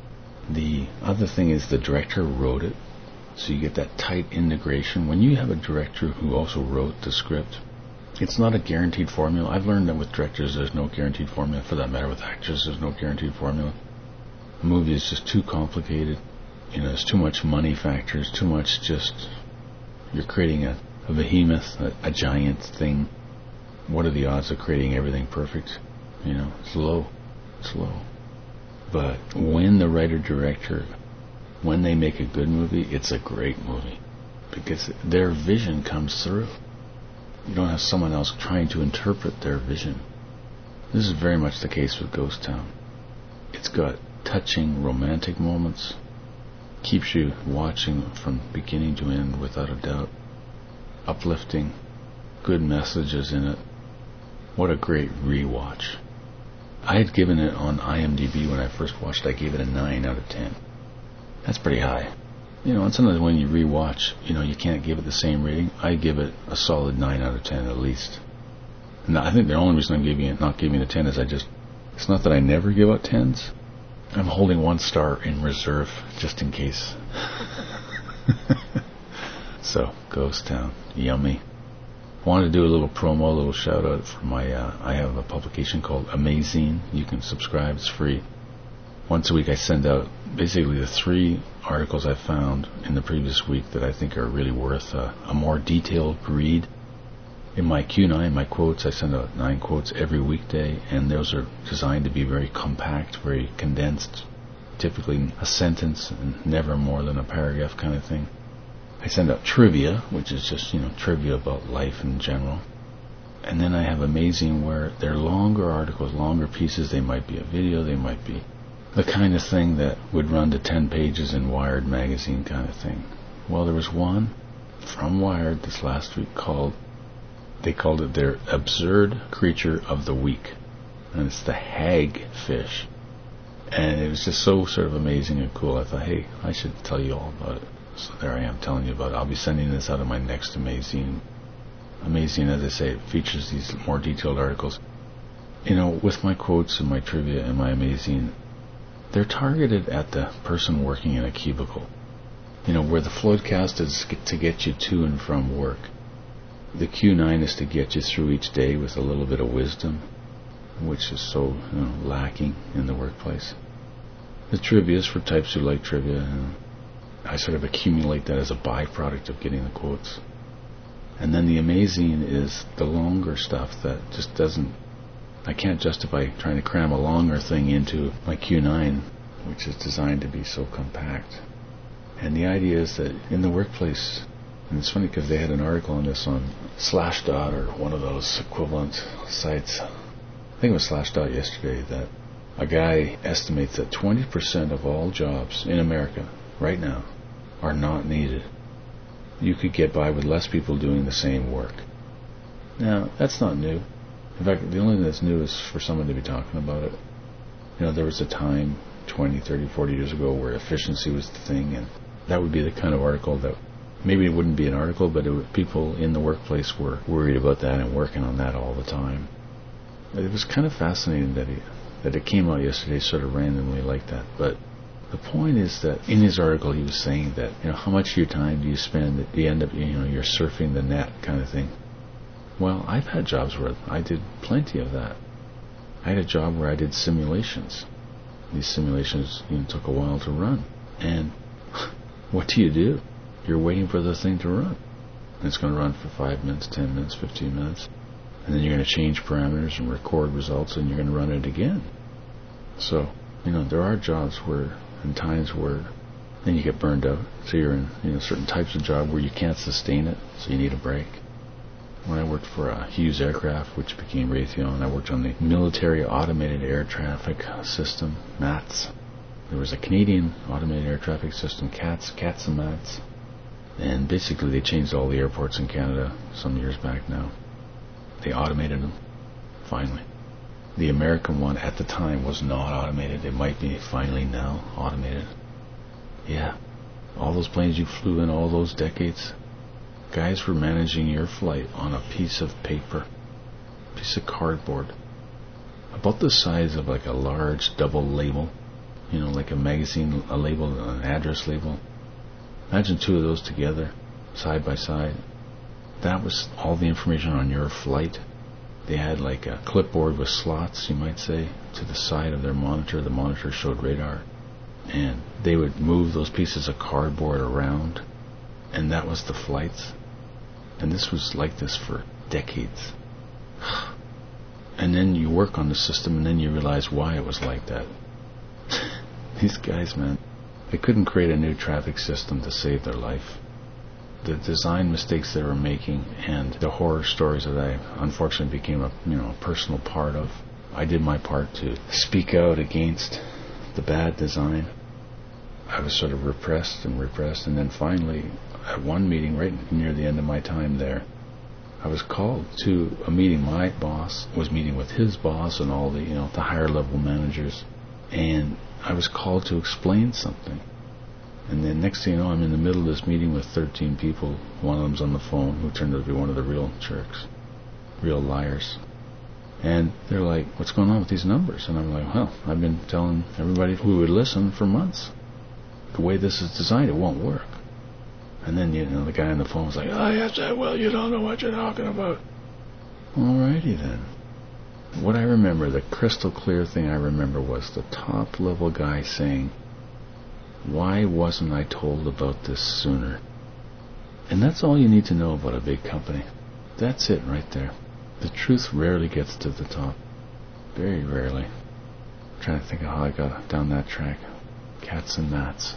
The other thing is the director wrote it. So you get that tight integration. When you have a director who also wrote the script, it's not a guaranteed formula. I've learned that with directors there's no guaranteed formula. For that matter, with actors there's no guaranteed formula. A movie is just too complicated. You know, there's too much money factors, too much just, you're creating a, a behemoth, a, a giant thing. What are the odds of creating everything perfect? You know, it's low. It's low. But when the writer-director, when they make a good movie, it's a great movie. Because their vision comes through. You don't have someone else trying to interpret their vision. This is very much the case with Ghost Town. It's got touching, romantic moments. Keeps you watching from beginning to end without a doubt. Uplifting. Good messages in it. What a great rewatch. I had given it on IMDb when I first watched it. I gave it a nine out of ten. That's pretty high. You know, and sometimes when you rewatch, you know, you can't give it the same rating. I give it a solid nine out of ten at least. And I think the only reason I'm giving it, not giving it a ten is I just, it's not that I never give out tens. I'm holding one star in reserve just in case. So, Ghost Town, yummy. Wanted to do a little promo, a little shout out for my, uh, I have a publication called Amazing. You can subscribe, it's free. Once a week I send out basically the three articles I found in the previous week that I think are really worth a, a more detailed read. In my Q nine, my quotes, I send out nine quotes every weekday, and those are designed to be very compact, very condensed, typically a sentence and never more than a paragraph kind of thing. I send out trivia, which is just, you know, trivia about life in general. And then I have Amazing, where they're longer articles, longer pieces. They might be a video, they might be the kind of thing that would run to ten pages in Wired magazine kind of thing. Well, there was one from Wired this last week called, they called it their Absurd Creature of the Week. And it's the hagfish. And it was just so sort of amazing and cool. I thought, hey, I should tell you all about it. So there I am telling you about it. I'll be sending this out in my next Amazing. Amazing, as I say, it features these more detailed articles. You know, with my quotes and my trivia and my Amazing, they're targeted at the person working in a cubicle. You know, where the Floodcast is to get you to and from work. The Q nine is to get you through each day with a little bit of wisdom, which is so, you know, lacking in the workplace. The trivia is for types who like trivia, and I sort of accumulate that as a byproduct of getting the quotes. And then the Amazing is the longer stuff that just doesn't, I can't justify trying to cram a longer thing into my Q nine, which is designed to be so compact. And the idea is that in the workplace, and it's funny because they had an article on this on Slashdot or one of those equivalent sites. I think it was Slashdot yesterday, that a guy estimates that twenty percent of all jobs in America right now are not needed. You could get by with less people doing the same work. Now, that's not new. In fact, the only thing that's new is for someone to be talking about it. You know, there was a time twenty, thirty, forty years ago where efficiency was the thing, and that would be the kind of article that, maybe it wouldn't be an article, but it would, people in the workplace were worried about that and working on that all the time. But it was kind of fascinating that, he, that it came out yesterday sort of randomly like that. But the point is that in his article he was saying that, you know, how much of your time do you spend at the end of, you know, you're surfing the net kind of thing. Well, I've had jobs where I did plenty of that. I had a job where I did simulations. These simulations, you know, took a while to run. And what do you do? You're waiting for the thing to run. And it's going to run for five minutes, ten minutes, fifteen minutes. And then you're going to change parameters and record results, and you're going to run it again. So, you know, there are jobs where, and times where Then you get burned out. So you're in, you know, certain types of job where you can't sustain it, so you need a break. When I worked for uh, Hughes Aircraft, which became Raytheon, I worked on the Military Automated Air Traffic System, MATS. There was a Canadian Automated Air Traffic System, CATS, CATS and MATS. And basically they changed all the airports in Canada some years back now. They automated them, finally. The American one at the time was not automated. It might be finally now automated. Yeah, all those planes you flew in all those decades, guys were managing your flight on a piece of paper, piece of cardboard, about the size of like a large double label, you know, like a magazine, a label, an address label. Imagine two of those together, side by side. That was all the information on your flight. They had like a clipboard with slots, you might say, to the side of their monitor. The monitor showed radar. And they would move those pieces of cardboard around. And that was the flights. And this was like this for decades. And then you work on the system and then you realize why it was like that. These guys, man, they couldn't create a new traffic system to save their life. The design mistakes they were making and the horror stories that I unfortunately became a you know a personal part of. I did my part to speak out against the bad design. I was sort of repressed and repressed, and then finally, at one meeting right near the end of my time there, I was called to a meeting. My boss was meeting with his boss and all the you know the higher level managers, and I was called to explain something. And then next thing you know, I'm in the middle of this meeting with thirteen people. One of them's on the phone, who turned out to be one of the real jerks, real liars. And they're like, what's going on with these numbers? And I'm like, well, I've been telling everybody who would listen for months. The way this is designed, it won't work. And then, you know, the guy on the phone was like, oh, yes, I will. You don't know what you're talking about. Alrighty then. What I remember, the crystal clear thing I remember was the top level guy saying, why wasn't I told about this sooner? And that's all you need to know about a big company. That's it right there. The truth rarely gets to the top. Very rarely. I'm trying to think of how I got down that track. Cats and mats.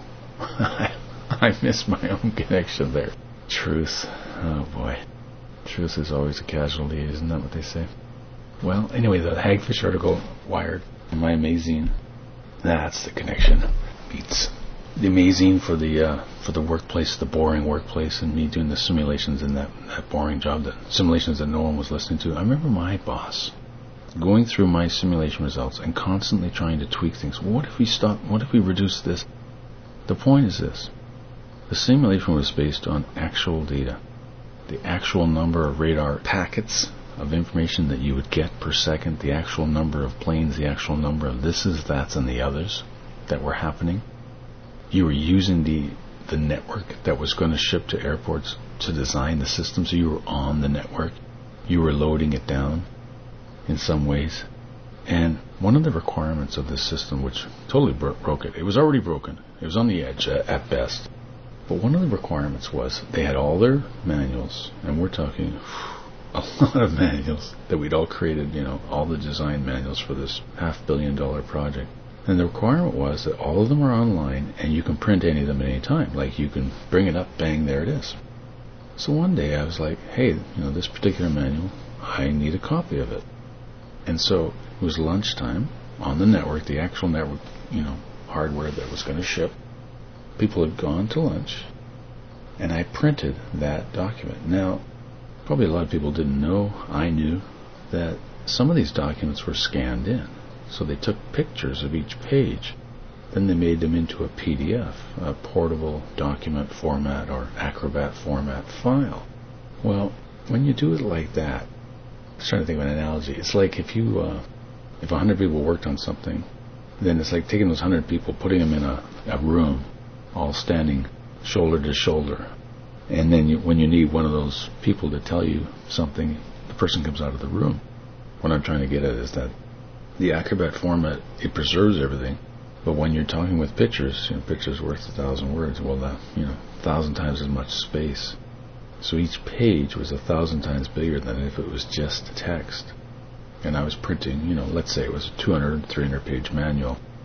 I missed my own connection there. Truth. Oh boy. Truth is always a casualty, isn't that what they say? Well, anyway, the Hagfish article, Wired. My amazing. That's the connection. Beats. The amazing for the uh, for the workplace, the boring workplace, and me doing the simulations in that, that boring job, the simulations that no one was listening to. I remember my boss going through my simulation results and constantly trying to tweak things. What if we stop? What if we reduce this? The point is this. The simulation was based on actual data. The actual number of radar packets of information that you would get per second, the actual number of planes, the actual number of thises, that's, and the others that were happening. You were using the the network that was going to ship to airports to design the system, so you were on the network. You were loading it down in some ways. And one of the requirements of this system, which totally bro- broke it, it was already broken. It was on the edge uh, at best. But one of the requirements was they had all their manuals, and we're talking a lot of manuals that we'd all created, you know, all the design manuals for this half billion dollar project. And the requirement was that all of them are online and you can print any of them at any time. Like you can bring it up, bang, there it is. So one day I was like, hey, you know, this particular manual, I need a copy of it. And so it was lunchtime on the network, the actual network, you know, hardware that was going to ship. People had gone to lunch and I printed that document. Now, probably a lot of people didn't know, I knew, that some of these documents were scanned in. So they took pictures of each page. Then they made them into a P D F, a portable document format or Acrobat format file. Well, when you do it like that, I was trying to think of an analogy. It's like if you, uh, if a hundred people worked on something, then it's like taking those hundred people, putting them in a, a room, all standing shoulder to shoulder. And then you, when you need one of those people to tell you something, the person comes out of the room. What I'm trying to get at is that the Acrobat format, it preserves everything, but when you're talking with pictures, you know, pictures worth a thousand words, well, that, you know, a thousand times as much space. So each page was a thousand times bigger than if it was just text. And I was printing, you know, let's say it was a two hundred, three hundred page manual.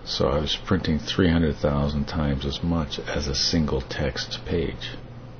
So I was printing three hundred thousand times as much as a single text page.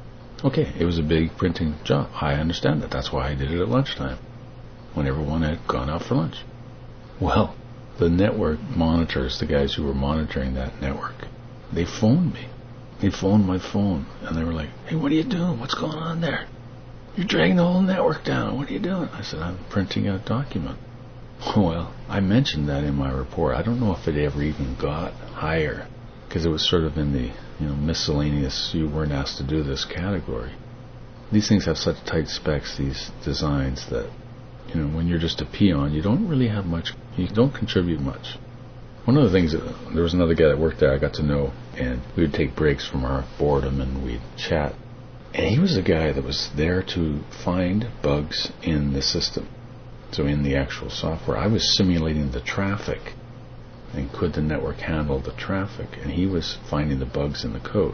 Okay, it was a big printing job. I understand that. That's why I did it at lunchtime, when everyone had gone out for lunch. Well, the network monitors, the guys who were monitoring that network, they phoned me. They phoned my phone, and they were like, "Hey, what are you doing? What's going on there? You're dragging the whole network down. What are you doing?" I said, "I'm printing a document." Well, I mentioned that in my report. I don't know if it ever even got higher, because it was sort of in the, you know, miscellaneous, you weren't asked to do this category. These things have such tight specs, these designs, that, you know, when you're just a peon, you don't really have much, you don't contribute much. One of the things, that, there was another guy that worked there I got to know, and we would take breaks from our boredom and we'd chat. And he was a guy that was there to find bugs in the system. So in the actual software, I was simulating the traffic, and could the network handle the traffic, and he was finding the bugs in the code.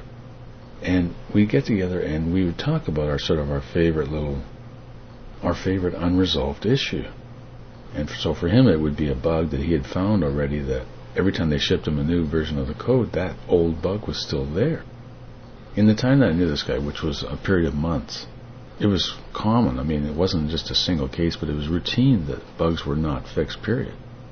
And we'd get together and we would talk about our sort of our favorite little, our favorite unresolved issue. And so for him it would be a bug that he had found already, that every time they shipped him a new version of the code, that old bug was still there. In the time that I knew this guy, which was a period of months, it was common. I mean, it wasn't just a single case, but it was routine that bugs were not fixed, period.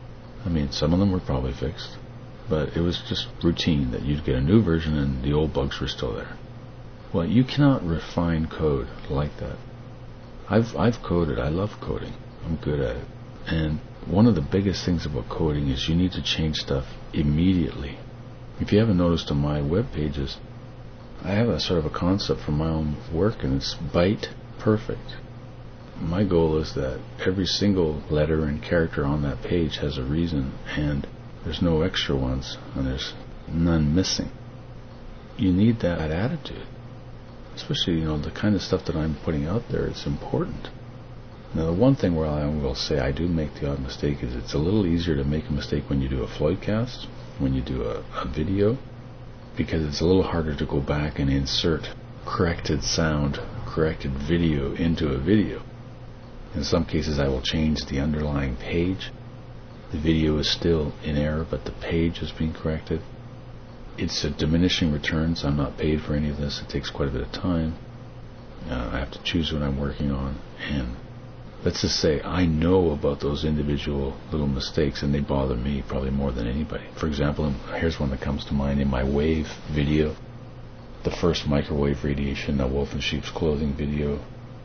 I mean, some of them were probably fixed, but it was just routine that you'd get a new version and the old bugs were still there. Well, you cannot refine code like that. I've I've coded. I love coding. I'm good at it. And one of the biggest things about coding is you need to change stuff immediately. If you haven't noticed on my web pages, I have a sort of a concept for my own work, and it's byte perfect. My goal is that every single letter and character on that page has a reason, and there's no extra ones, and there's none missing. You need that attitude. Especially, you know, the kind of stuff that I'm putting out there, it's important. Now, the one thing where I will say I do make the odd mistake is it's a little easier to make a mistake when you do a Floydcast, when you do a, a video, because it's a little harder to go back and insert corrected sound, corrected video into a video. In some cases I will change the underlying page. The video is still in error, but the page is being corrected. It's a diminishing returns. I'm not paid for any of this. It takes quite a bit of time. Uh, I have to choose what I'm working on, and let's just say I know about those individual little mistakes, and they bother me probably more than anybody. For example, here's one that comes to mind in my wave video, the first microwave radiation, a wolf in sheep's clothing video.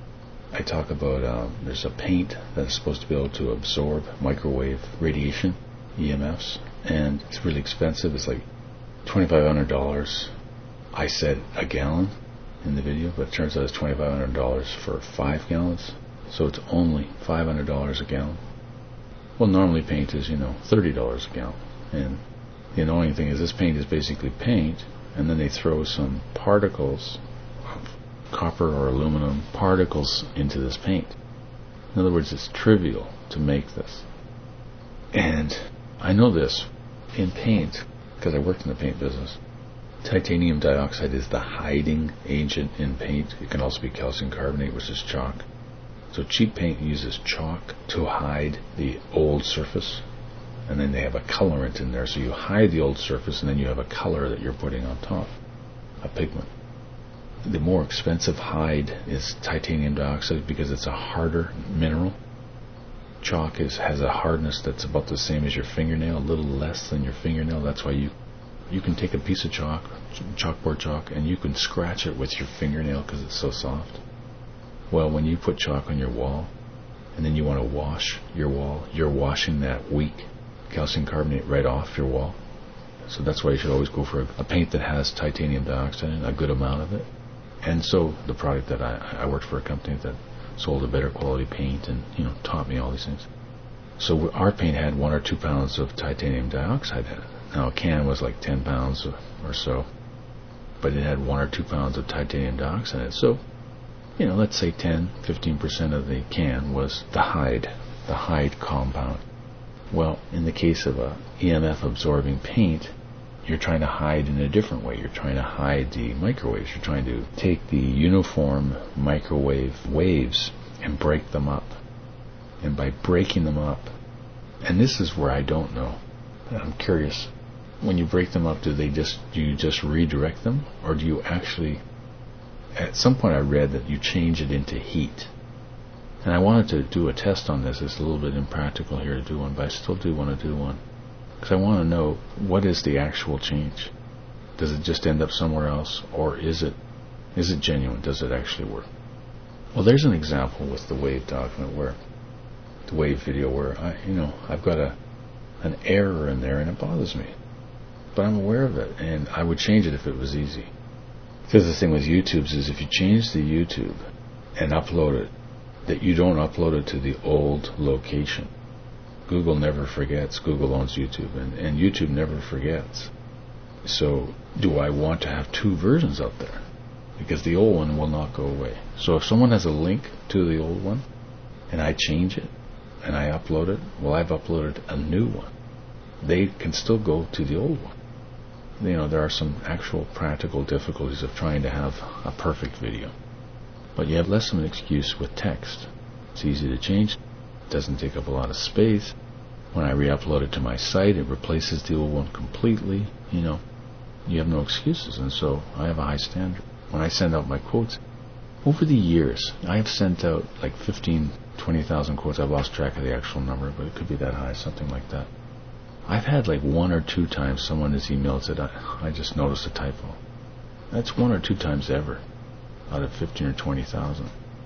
I talk about um, there's a paint that is supposed to be able to absorb microwave radiation, E M Fs, and it's really expensive. It's like twenty-five hundred dollars. I said a gallon in the video, but it turns out it's twenty-five hundred dollars for five gallons. So it's only five hundred dollars a gallon. Well, normally paint is, you know, thirty dollars a gallon. And the annoying thing is this paint is basically paint, and then they throw some particles of copper or aluminum particles into this paint. In other words, it's trivial to make this. And I know this in paint, because I worked in the paint business. Titanium dioxide is the hiding agent in paint. It can also be calcium carbonate, which is chalk. So cheap paint uses chalk to hide the old surface, and then they have a colorant in there. So you hide the old surface, and then you have a color that you're putting on top, a pigment. The more expensive hide is titanium dioxide because it's a harder mineral. Chalk is has a hardness that's about the same as your fingernail, a little less than your fingernail. That's why you you can take a piece of chalk, chalkboard chalk, and you can scratch it with your fingernail because it's so soft. Well, when you put chalk on your wall, and then you want to wash your wall, you're washing that weak calcium carbonate right off your wall. So that's why you should always go for a, a paint that has titanium dioxide in, a good amount of it. And so the product that I, I worked for a company that sold a better quality paint and, you know, taught me all these things. So our paint had one or two pounds of titanium dioxide in it. Now a can was like ten pounds or so, but it had one or two pounds of titanium dioxide in it. So, you know, let's say ten, fifteen percent of the can was the hide, the hide compound. Well, in the case of a E M F absorbing paint, you're trying to hide in a different way. You're trying to hide the microwaves. You're trying to take the uniform microwave waves and break them up. And by breaking them up, and this is where I don't know, I'm curious, when you break them up, do they just do you just redirect them, or do you actually? At some point, I read that you change it into heat, and I wanted to do a test on this. It's a little bit impractical here to do one, but I still do want to do one because I want to know what is the actual change. Does it just end up somewhere else, or is it is it genuine? Does it actually work? Well, there's an example with the WAV document where the WAV video where I, you know, I've got a an error in there and it bothers me. But I'm aware of it, and I would change it if it was easy. Because the thing with YouTube's is if you change the YouTube and upload it, that you don't upload it to the old location. Google never forgets. Google owns YouTube, and, and YouTube never forgets. So do I want to have two versions out there? Because the old one will not go away. So if someone has a link to the old one, and I change it, and I upload it, well, I've uploaded a new one. They can still go to the old one. You know, there are some actual practical difficulties of trying to have a perfect video. But you have less of an excuse with text. It's easy to change. It doesn't take up a lot of space. When I re-upload it to my site, it replaces the old one completely. You know, you have no excuses. And so I have a high standard. When I send out my quotes, over the years, I have sent out like fifteen, twenty thousand quotes. I've lost track of the actual number, but it could be that high, something like that. I've had like one or two times someone has emailed said, I, I just noticed a typo. That's one or two times ever out of fifteen or twenty thousand.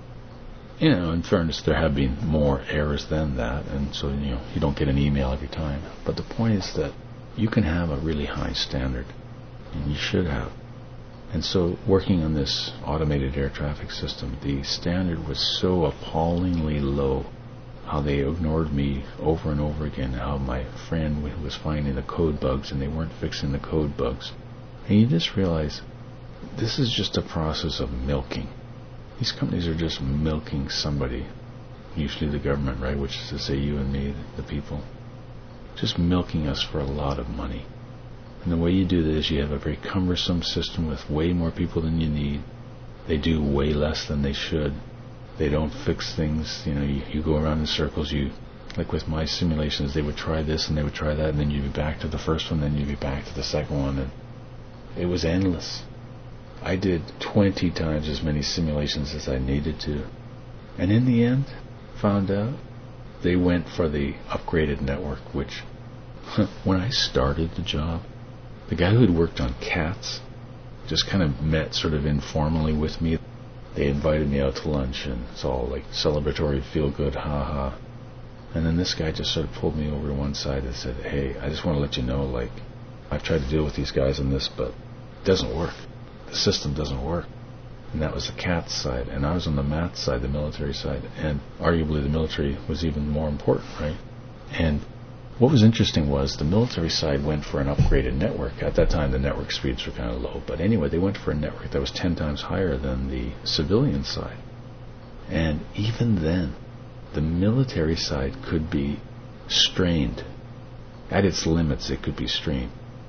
You know, in fairness, there have been more errors than that, and so, you know, you don't get an email every time. But the point is that you can have a really high standard, and you should have. And so working on this automated air traffic system, the standard was so appallingly low. How they ignored me over and over again, how my friend was finding the code bugs and they weren't fixing the code bugs. And you just realize this is just a process of milking. These companies are just milking somebody, usually the government, right, which is to say you and me, the people, just milking us for a lot of money. And the way you do this, you have a very cumbersome system with way more people than you need. They do way less than they should. They don't fix things, you know, you, you go around in circles. You, like with my simulations, they would try this and they would try that, and then you'd be back to the first one, then you'd be back to the second one, and it was endless. I did twenty times as many simulations as I needed to, and in the end, found out they went for the upgraded network, which, when I started the job, the guy who had worked on CATS just kind of met sort of informally with me. They invited me out to lunch, and it's all like celebratory, feel good, ha ha. And then this guy just sort of pulled me over to one side and said, hey, I just want to let you know, like, I've tried to deal with these guys on this, but it doesn't work. The system doesn't work. And that was the CATS side, and I was on the MATS side, the military side, and arguably the military was even more important, right? And what was interesting was the military side went for an upgraded network. At that time, the network speeds were kind of low. But anyway, they went for a network that was ten times higher than the civilian side. And even then, the military side could be strained. At its limits, it could be strained.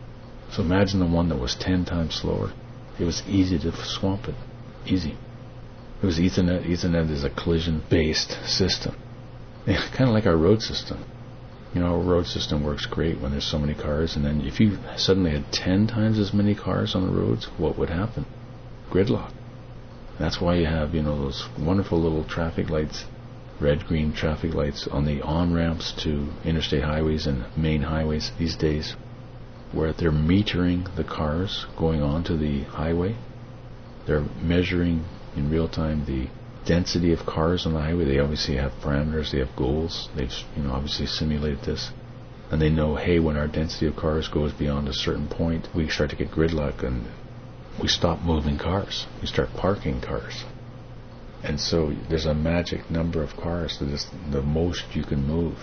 So imagine the one that was ten times slower. It was easy to swamp it. Easy. It was Ethernet. Ethernet is a collision-based system. Kind of like our road system. You know, our road system works great when there's so many cars, and then if you suddenly had ten times as many cars on the roads, what would happen? Gridlock. That's why you have, you know, those wonderful little traffic lights, red, green traffic lights on the on-ramps to interstate highways and main highways these days, where they're metering the cars going onto the highway. They're measuring in real time the density of cars on the highway. They obviously have parameters, they have goals. They've, you know, obviously simulated this, and they know, hey, when our density of cars goes beyond a certain point, we start to get gridlock, and we stop moving cars. We start parking cars. And so there's a magic number of cars that is the most you can move.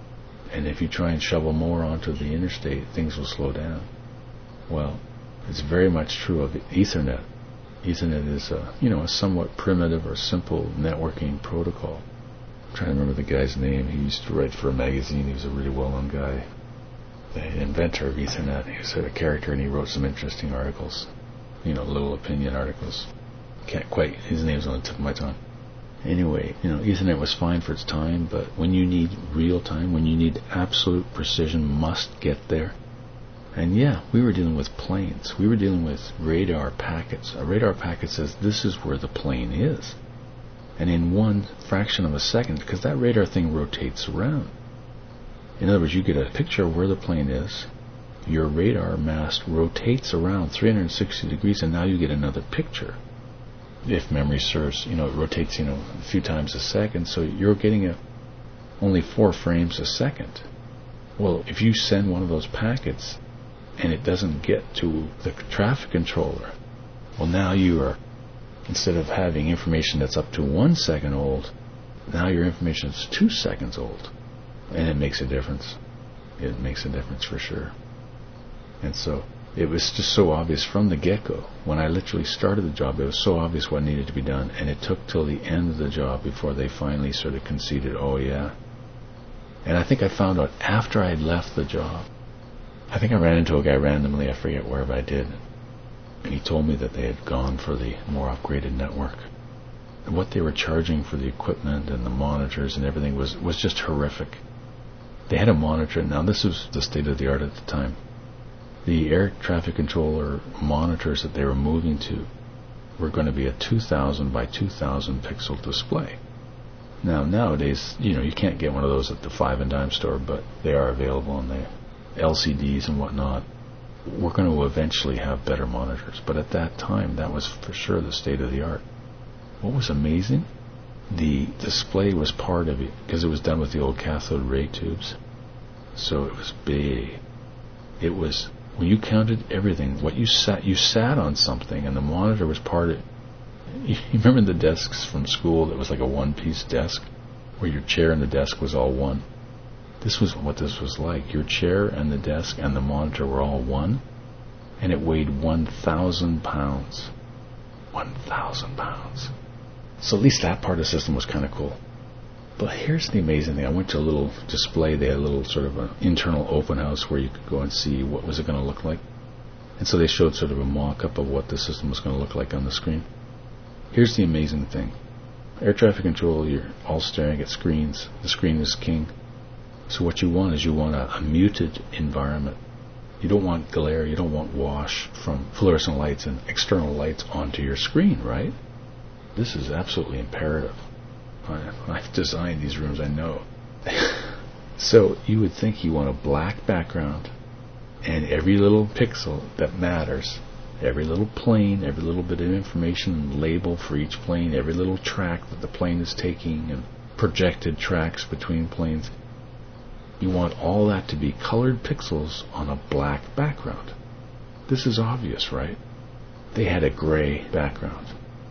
And if you try and shovel more onto the interstate, things will slow down. Well, it's very much true of Ethernet. Ethernet is a, you know, a somewhat primitive or simple networking protocol. I'm trying to remember the guy's name. He used to write for a magazine. He was a really well-known guy. The inventor of Ethernet. He was a character, and he wrote some interesting articles. You know, little opinion articles. Can't quite, his name's on the tip of my tongue. Anyway, you know, Ethernet was fine for its time, but when you need real time, when you need absolute precision, must get there, And yeah, we were dealing with planes. We were dealing with radar packets. A radar packet says this is where the plane is. And in one fraction of a second, because that radar thing rotates around. In other words, you get a picture of where the plane is, your radar mast rotates around three hundred sixty degrees, and now you get another picture. If memory serves, you know, it rotates, you know, a few times a second, so you're getting a, only four frames a second. Well, if you send one of those packets and it doesn't get to the traffic controller, well, now you are, instead of having information that's up to one second old, now your information is two seconds old. And it makes a difference. It makes a difference for sure. And so it was just so obvious from the get-go. When I literally started the job, it was so obvious what needed to be done. And it took till the end of the job before they finally sort of conceded, oh yeah. And I think I found out after I had left the job. I think I ran into a guy randomly, I forget where, but I did. And he told me that they had gone for the more upgraded network. And what they were charging for the equipment and the monitors and everything was, was just horrific. They had a monitor. Now this was the state of the art at the time. The air traffic controller monitors that they were moving to were going to be a two thousand by two thousand pixel display. Now nowadays, you know, you can't get one of those at the five and dime store, but they are available in the L C Ds and whatnot. We're going to eventually have better monitors, but at that time, that was for sure the state of the art. What was amazing? The display was part of it because it was done with the old cathode ray tubes. So it was big. It was, when you counted everything, what you sat, you sat on something, and the monitor was part of it. You remember the desks from school that was like a one-piece desk, where your chair and the desk was all one? This was what this was like. Your chair and the desk and the monitor were all one, and it weighed one thousand pounds. one thousand pounds. So at least that part of the system was kind of cool. But here's the amazing thing. I went to a little display. They had a little sort of an internal open house where you could go and see what was it going to look like. And so they showed sort of a mock-up of what the system was going to look like on the screen. Here's the amazing thing. Air traffic control, you're all staring at screens. The screen is king. So what you want is you want a, a muted environment. You don't want glare. You don't want wash from fluorescent lights and external lights onto your screen, right? This is absolutely imperative. I, I've designed these rooms, I know. So you would think you want a black background, and every little pixel that matters, every little plane, every little bit of information and label for each plane, every little track that the plane is taking, and projected tracks between planes. You want all that to be colored pixels on a black background. This is obvious, right? They had a gray background.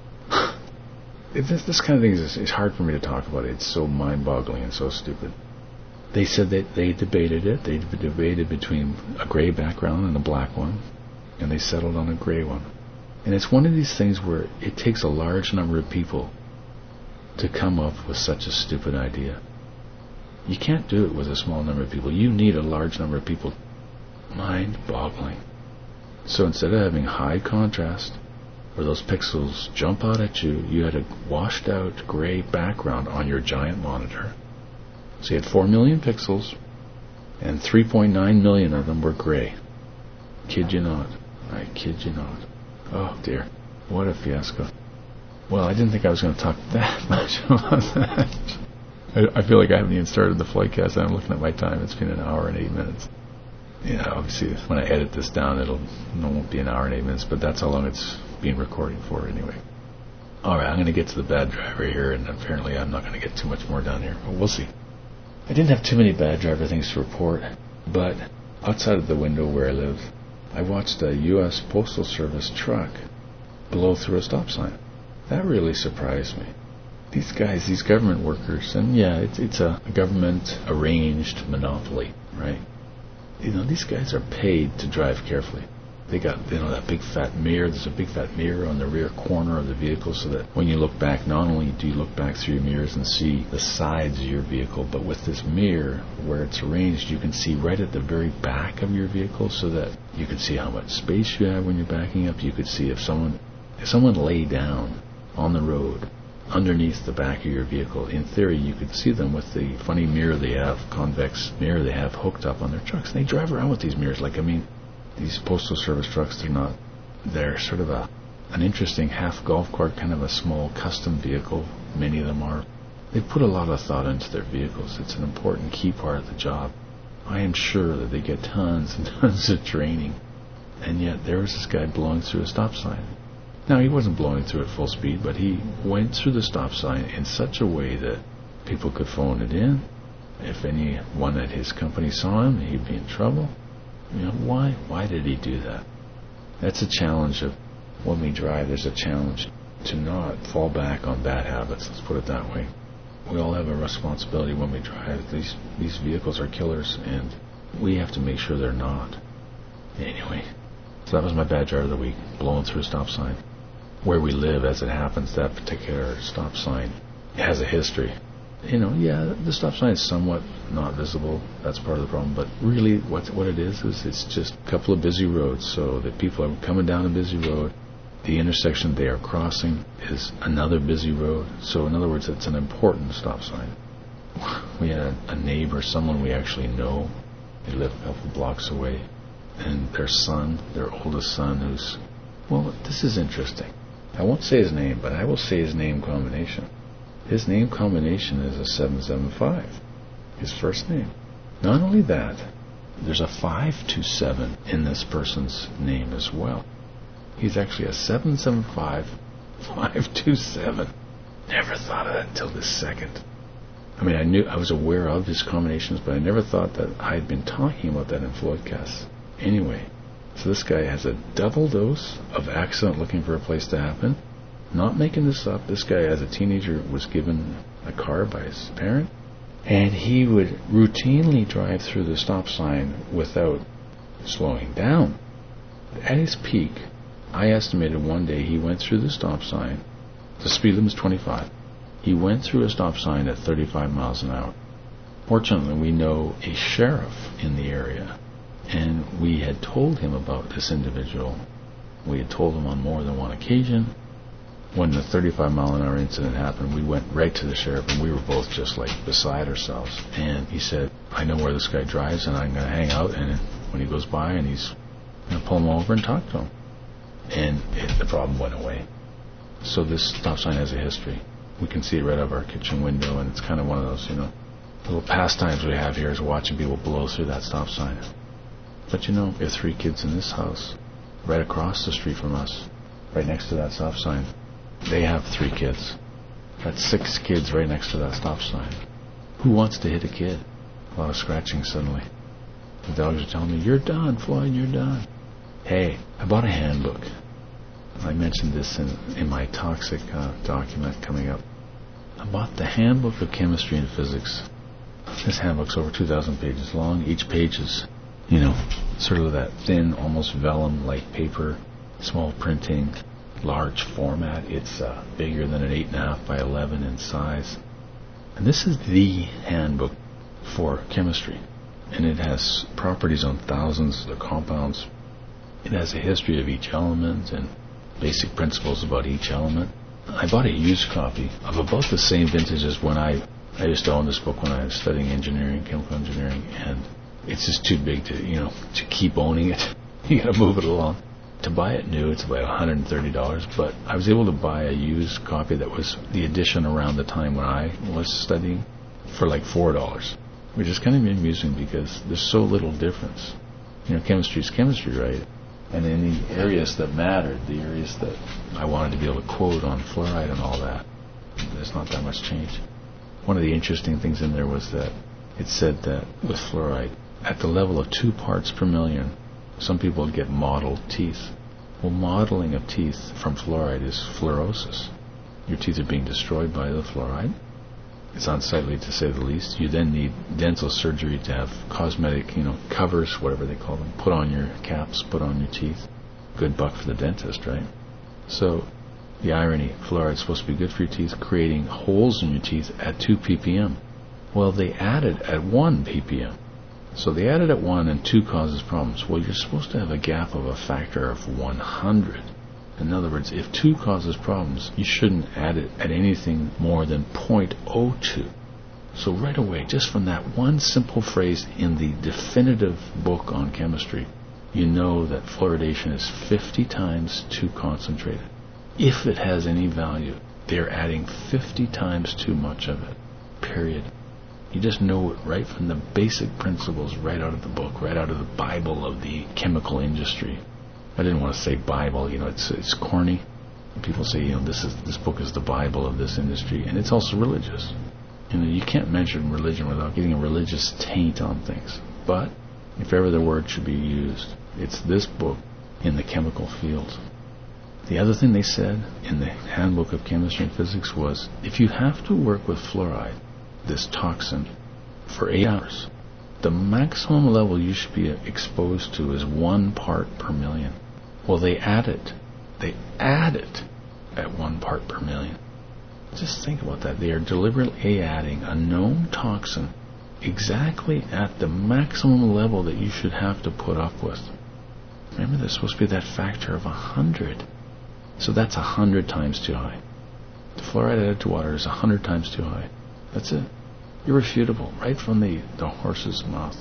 This, this kind of thing is, is hard for me to talk about. It's so mind-boggling and so stupid. They said that they debated it. They debated between a gray background and a black one, and they settled on a gray one. And it's one of these things where it takes a large number of people to come up with such a stupid idea. You can't do it with a small number of people. You need a large number of people. Mind-boggling. So instead of having high contrast, where those pixels jump out at you, you had a washed out gray background on your giant monitor. So you had four million pixels, and three point nine million of them were gray. Kid you not. I kid you not. Oh dear. What a fiasco. Well, I didn't think I was going to talk that much about that. I, I feel like I haven't even started the Flightcast. I'm looking at my time. It's been an hour and eight minutes. Yeah, obviously, when I edit this down, it'll, it won't be an hour and eight minutes, but that's how long it's been recording for anyway. Alright, I'm going to get to the bad driver here, and apparently I'm not going to get too much more down here, but we'll see. I didn't have too many bad driver things to report, but outside of the window where I live, I watched a U S Postal Service truck blow through a stop sign. That really surprised me. These guys, these government workers, and yeah, it's, it's a government-arranged monopoly, right? You know, these guys are paid to drive carefully. They got, you know, that big fat mirror. There's a big fat mirror on the rear corner of the vehicle so that when you look back, not only do you look back through your mirrors and see the sides of your vehicle, but with this mirror, where it's arranged, you can see right at the very back of your vehicle so that you can see how much space you have when you're backing up. You could see if someone, if someone lay down on the road underneath the back of your vehicle. In theory, you could see them with the funny mirror they have, convex mirror they have hooked up on their trucks. And they drive around with these mirrors like, I mean, these postal service trucks, they're not, they're sort of a an interesting half golf cart, kind of a small custom vehicle. Many of them are. They put a lot of thought into their vehicles. It's an important key part of the job. I am sure that they get tons and tons of training. And yet there was this guy blowing through a stop sign. Now, he wasn't blowing through at full speed, but he went through the stop sign in such a way that people could phone it in. If anyone at his company saw him, he'd be in trouble. You know, why? Why did he do that? That's a challenge of when we drive. There's a challenge to not fall back on bad habits. Let's put it that way. We all have a responsibility when we drive. These these vehicles are killers, and we have to make sure they're not. Anyway, so that was my bad drive of the week, blowing through a stop sign. Where we live, as it happens, that particular stop sign has a history. You know, yeah, the stop sign is somewhat not visible. That's part of the problem. But really, what what it is is it's just a couple of busy roads. So that people are coming down a busy road. The intersection they are crossing is another busy road. So in other words, it's an important stop sign. We had a, a neighbor, someone we actually know. They live a couple blocks away. And their son, their oldest son, who's, well, this is interesting. I won't say his name, but I will say his name combination. His name combination is a seven seven five. His first name. Not only that, there's a five two seven in this person's name as well. He's actually a seven seven five, five two seven. Never thought of that until this second. I mean, I knew, I was aware of his combinations, but I never thought that I had been talking about that in Floydcast. Anyway, so this guy has a double dose of accident looking for a place to happen. Not making this up. This guy, as a teenager, was given a car by his parent, and he would routinely drive through the stop sign without slowing down. At his peak, I estimated one day he went through the stop sign. The speed limit is twenty-five. He went through a stop sign at thirty-five miles an hour. Fortunately, we know a sheriff in the area, and we had told him about this individual. We had told him on more than one occasion. When the thirty-five mile an hour incident happened, we went right to the sheriff, and we were both just like beside ourselves. And he said, I know where this guy drives, and I'm going to hang out, and when he goes by, and he's going to pull him over and talk to him. And it, the problem went away. So this stop sign has a history. We can see it right out of our kitchen window, and it's kind of one of those, you know, little pastimes we have here is watching people blow through that stop sign. But you know, we have three kids in this house, right across the street from us, right next to that stop sign. They have three kids. That's six kids right next to that stop sign. Who wants to hit a kid? A lot of scratching suddenly. The dogs are telling me, you're done, Floyd, you're done. Hey, I bought a handbook. I mentioned this in, in my toxic uh, document coming up. I bought the Handbook of Chemistry and Physics. This handbook's over two thousand pages long. Each page is, you know, sort of that thin, almost vellum-like paper, small printing, large format. It's uh, bigger than an eight point five by eleven in size. And this is the handbook for chemistry. And it has properties on thousands of compounds. It has a history of each element and basic principles about each element. I bought a used copy of about the same vintage as when I, I used to own this book when I was studying engineering, chemical engineering, and it's just too big to, you know, to keep owning it. You gotta move it along. To buy it new, it's about one hundred thirty dollars, but I was able to buy a used copy that was the edition around the time when I was studying for like four dollars, which is kind of amusing because there's so little difference. You know, chemistry is chemistry, right? And in the areas that mattered, the areas that I wanted to be able to quote on fluoride and all that, there's not that much change. One of the interesting things in there was that it said that with fluoride, at the level of two parts per million, some people get mottled teeth. Well, mottling of teeth from fluoride is fluorosis. Your teeth are being destroyed by the fluoride. It's unsightly to say the least. You then need dental surgery to have cosmetic, you know, covers, whatever they call them, put on your caps, put on your teeth. Good buck for the dentist, right? So, the irony, fluoride is supposed to be good for your teeth, creating holes in your teeth at two p p m. Well, they added at one p p m. So they added at one and two causes problems. Well, you're supposed to have a gap of a factor of one hundred. In other words, if two causes problems, you shouldn't add it at anything more than zero point zero two. So right away, just from that one simple phrase in the definitive book on chemistry, you know that fluoridation is fifty times too concentrated. If it has any value, they're adding fifty times too much of it, period. You just know it right from the basic principles, right out of the book, right out of the Bible of the chemical industry. I didn't want to say Bible, you know, it's it's corny. People say, you know, this is this book is the Bible of this industry, and it's also religious. You know, you can't mention religion without getting a religious taint on things. But if ever the word should be used, it's this book in the chemical field. The other thing they said in the Handbook of Chemistry and Physics was, if you have to work with fluoride, this toxin, for eight hours, the maximum level you should be exposed to is one part per million. Well, they add it. They add it at one part per million. Just think about that. They are deliberately adding a known toxin exactly at the maximum level that you should have to put up with. Remember, there's supposed to be that factor of a hundred. So that's a hundred times too high. The fluoride added to water is a hundred times too high. That's it. Irrefutable, right from the, the horse's mouth.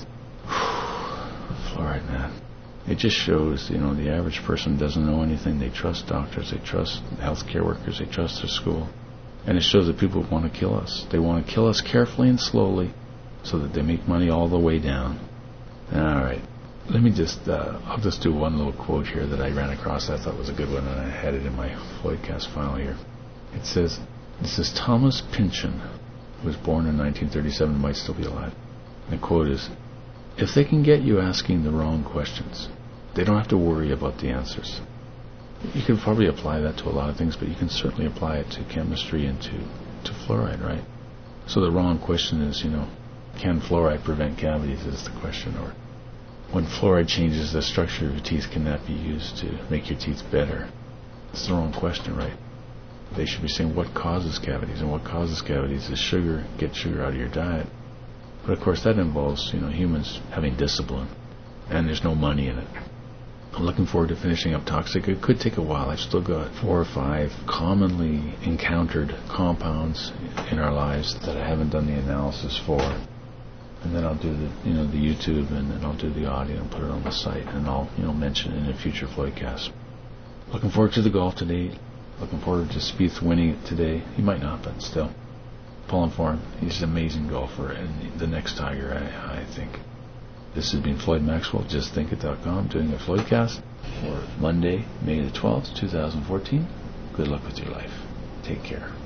Fluoride, man. It just shows, you know, the average person doesn't know anything. They trust doctors, they trust healthcare workers, they trust their school. And it shows that people want to kill us. They want to kill us carefully and slowly so that they make money all the way down. Alright, let me just, uh, I'll just do one little quote here that I ran across that I thought was a good one, and I had it in my Floydcast file here. It says, this is Thomas Pynchon, who was born in nineteen thirty-seven, might still be alive. And the quote is, if they can get you asking the wrong questions, they don't have to worry about the answers. You could probably apply that to a lot of things, but you can certainly apply it to chemistry and to, to fluoride, right? So the wrong question is, you know, can fluoride prevent cavities is the question, or when fluoride changes the structure of your teeth, can that be used to make your teeth better? It's the wrong question, right? They should be saying what causes cavities, and what causes cavities is sugar. Get sugar out of your diet. But of course that involves, you know, humans having discipline, and there's no money in it. I'm looking forward to finishing up Toxic. It could take a while. I've still got four or five commonly encountered compounds in our lives that I haven't done the analysis for. And then I'll do the, you know, the YouTube, and then I'll do the audio and put it on the site, and I'll, you know, mention it in a future Floydcast. Looking forward to the golf today. Looking forward to Spieth winning it today. He might not, but still. Pulling for him. He's an amazing golfer, and the next Tiger, I, I think. This has been Floyd Maxwell, just think it dot com, doing a Floydcast for Monday, May the twelfth, two thousand fourteen. Good luck with your life. Take care.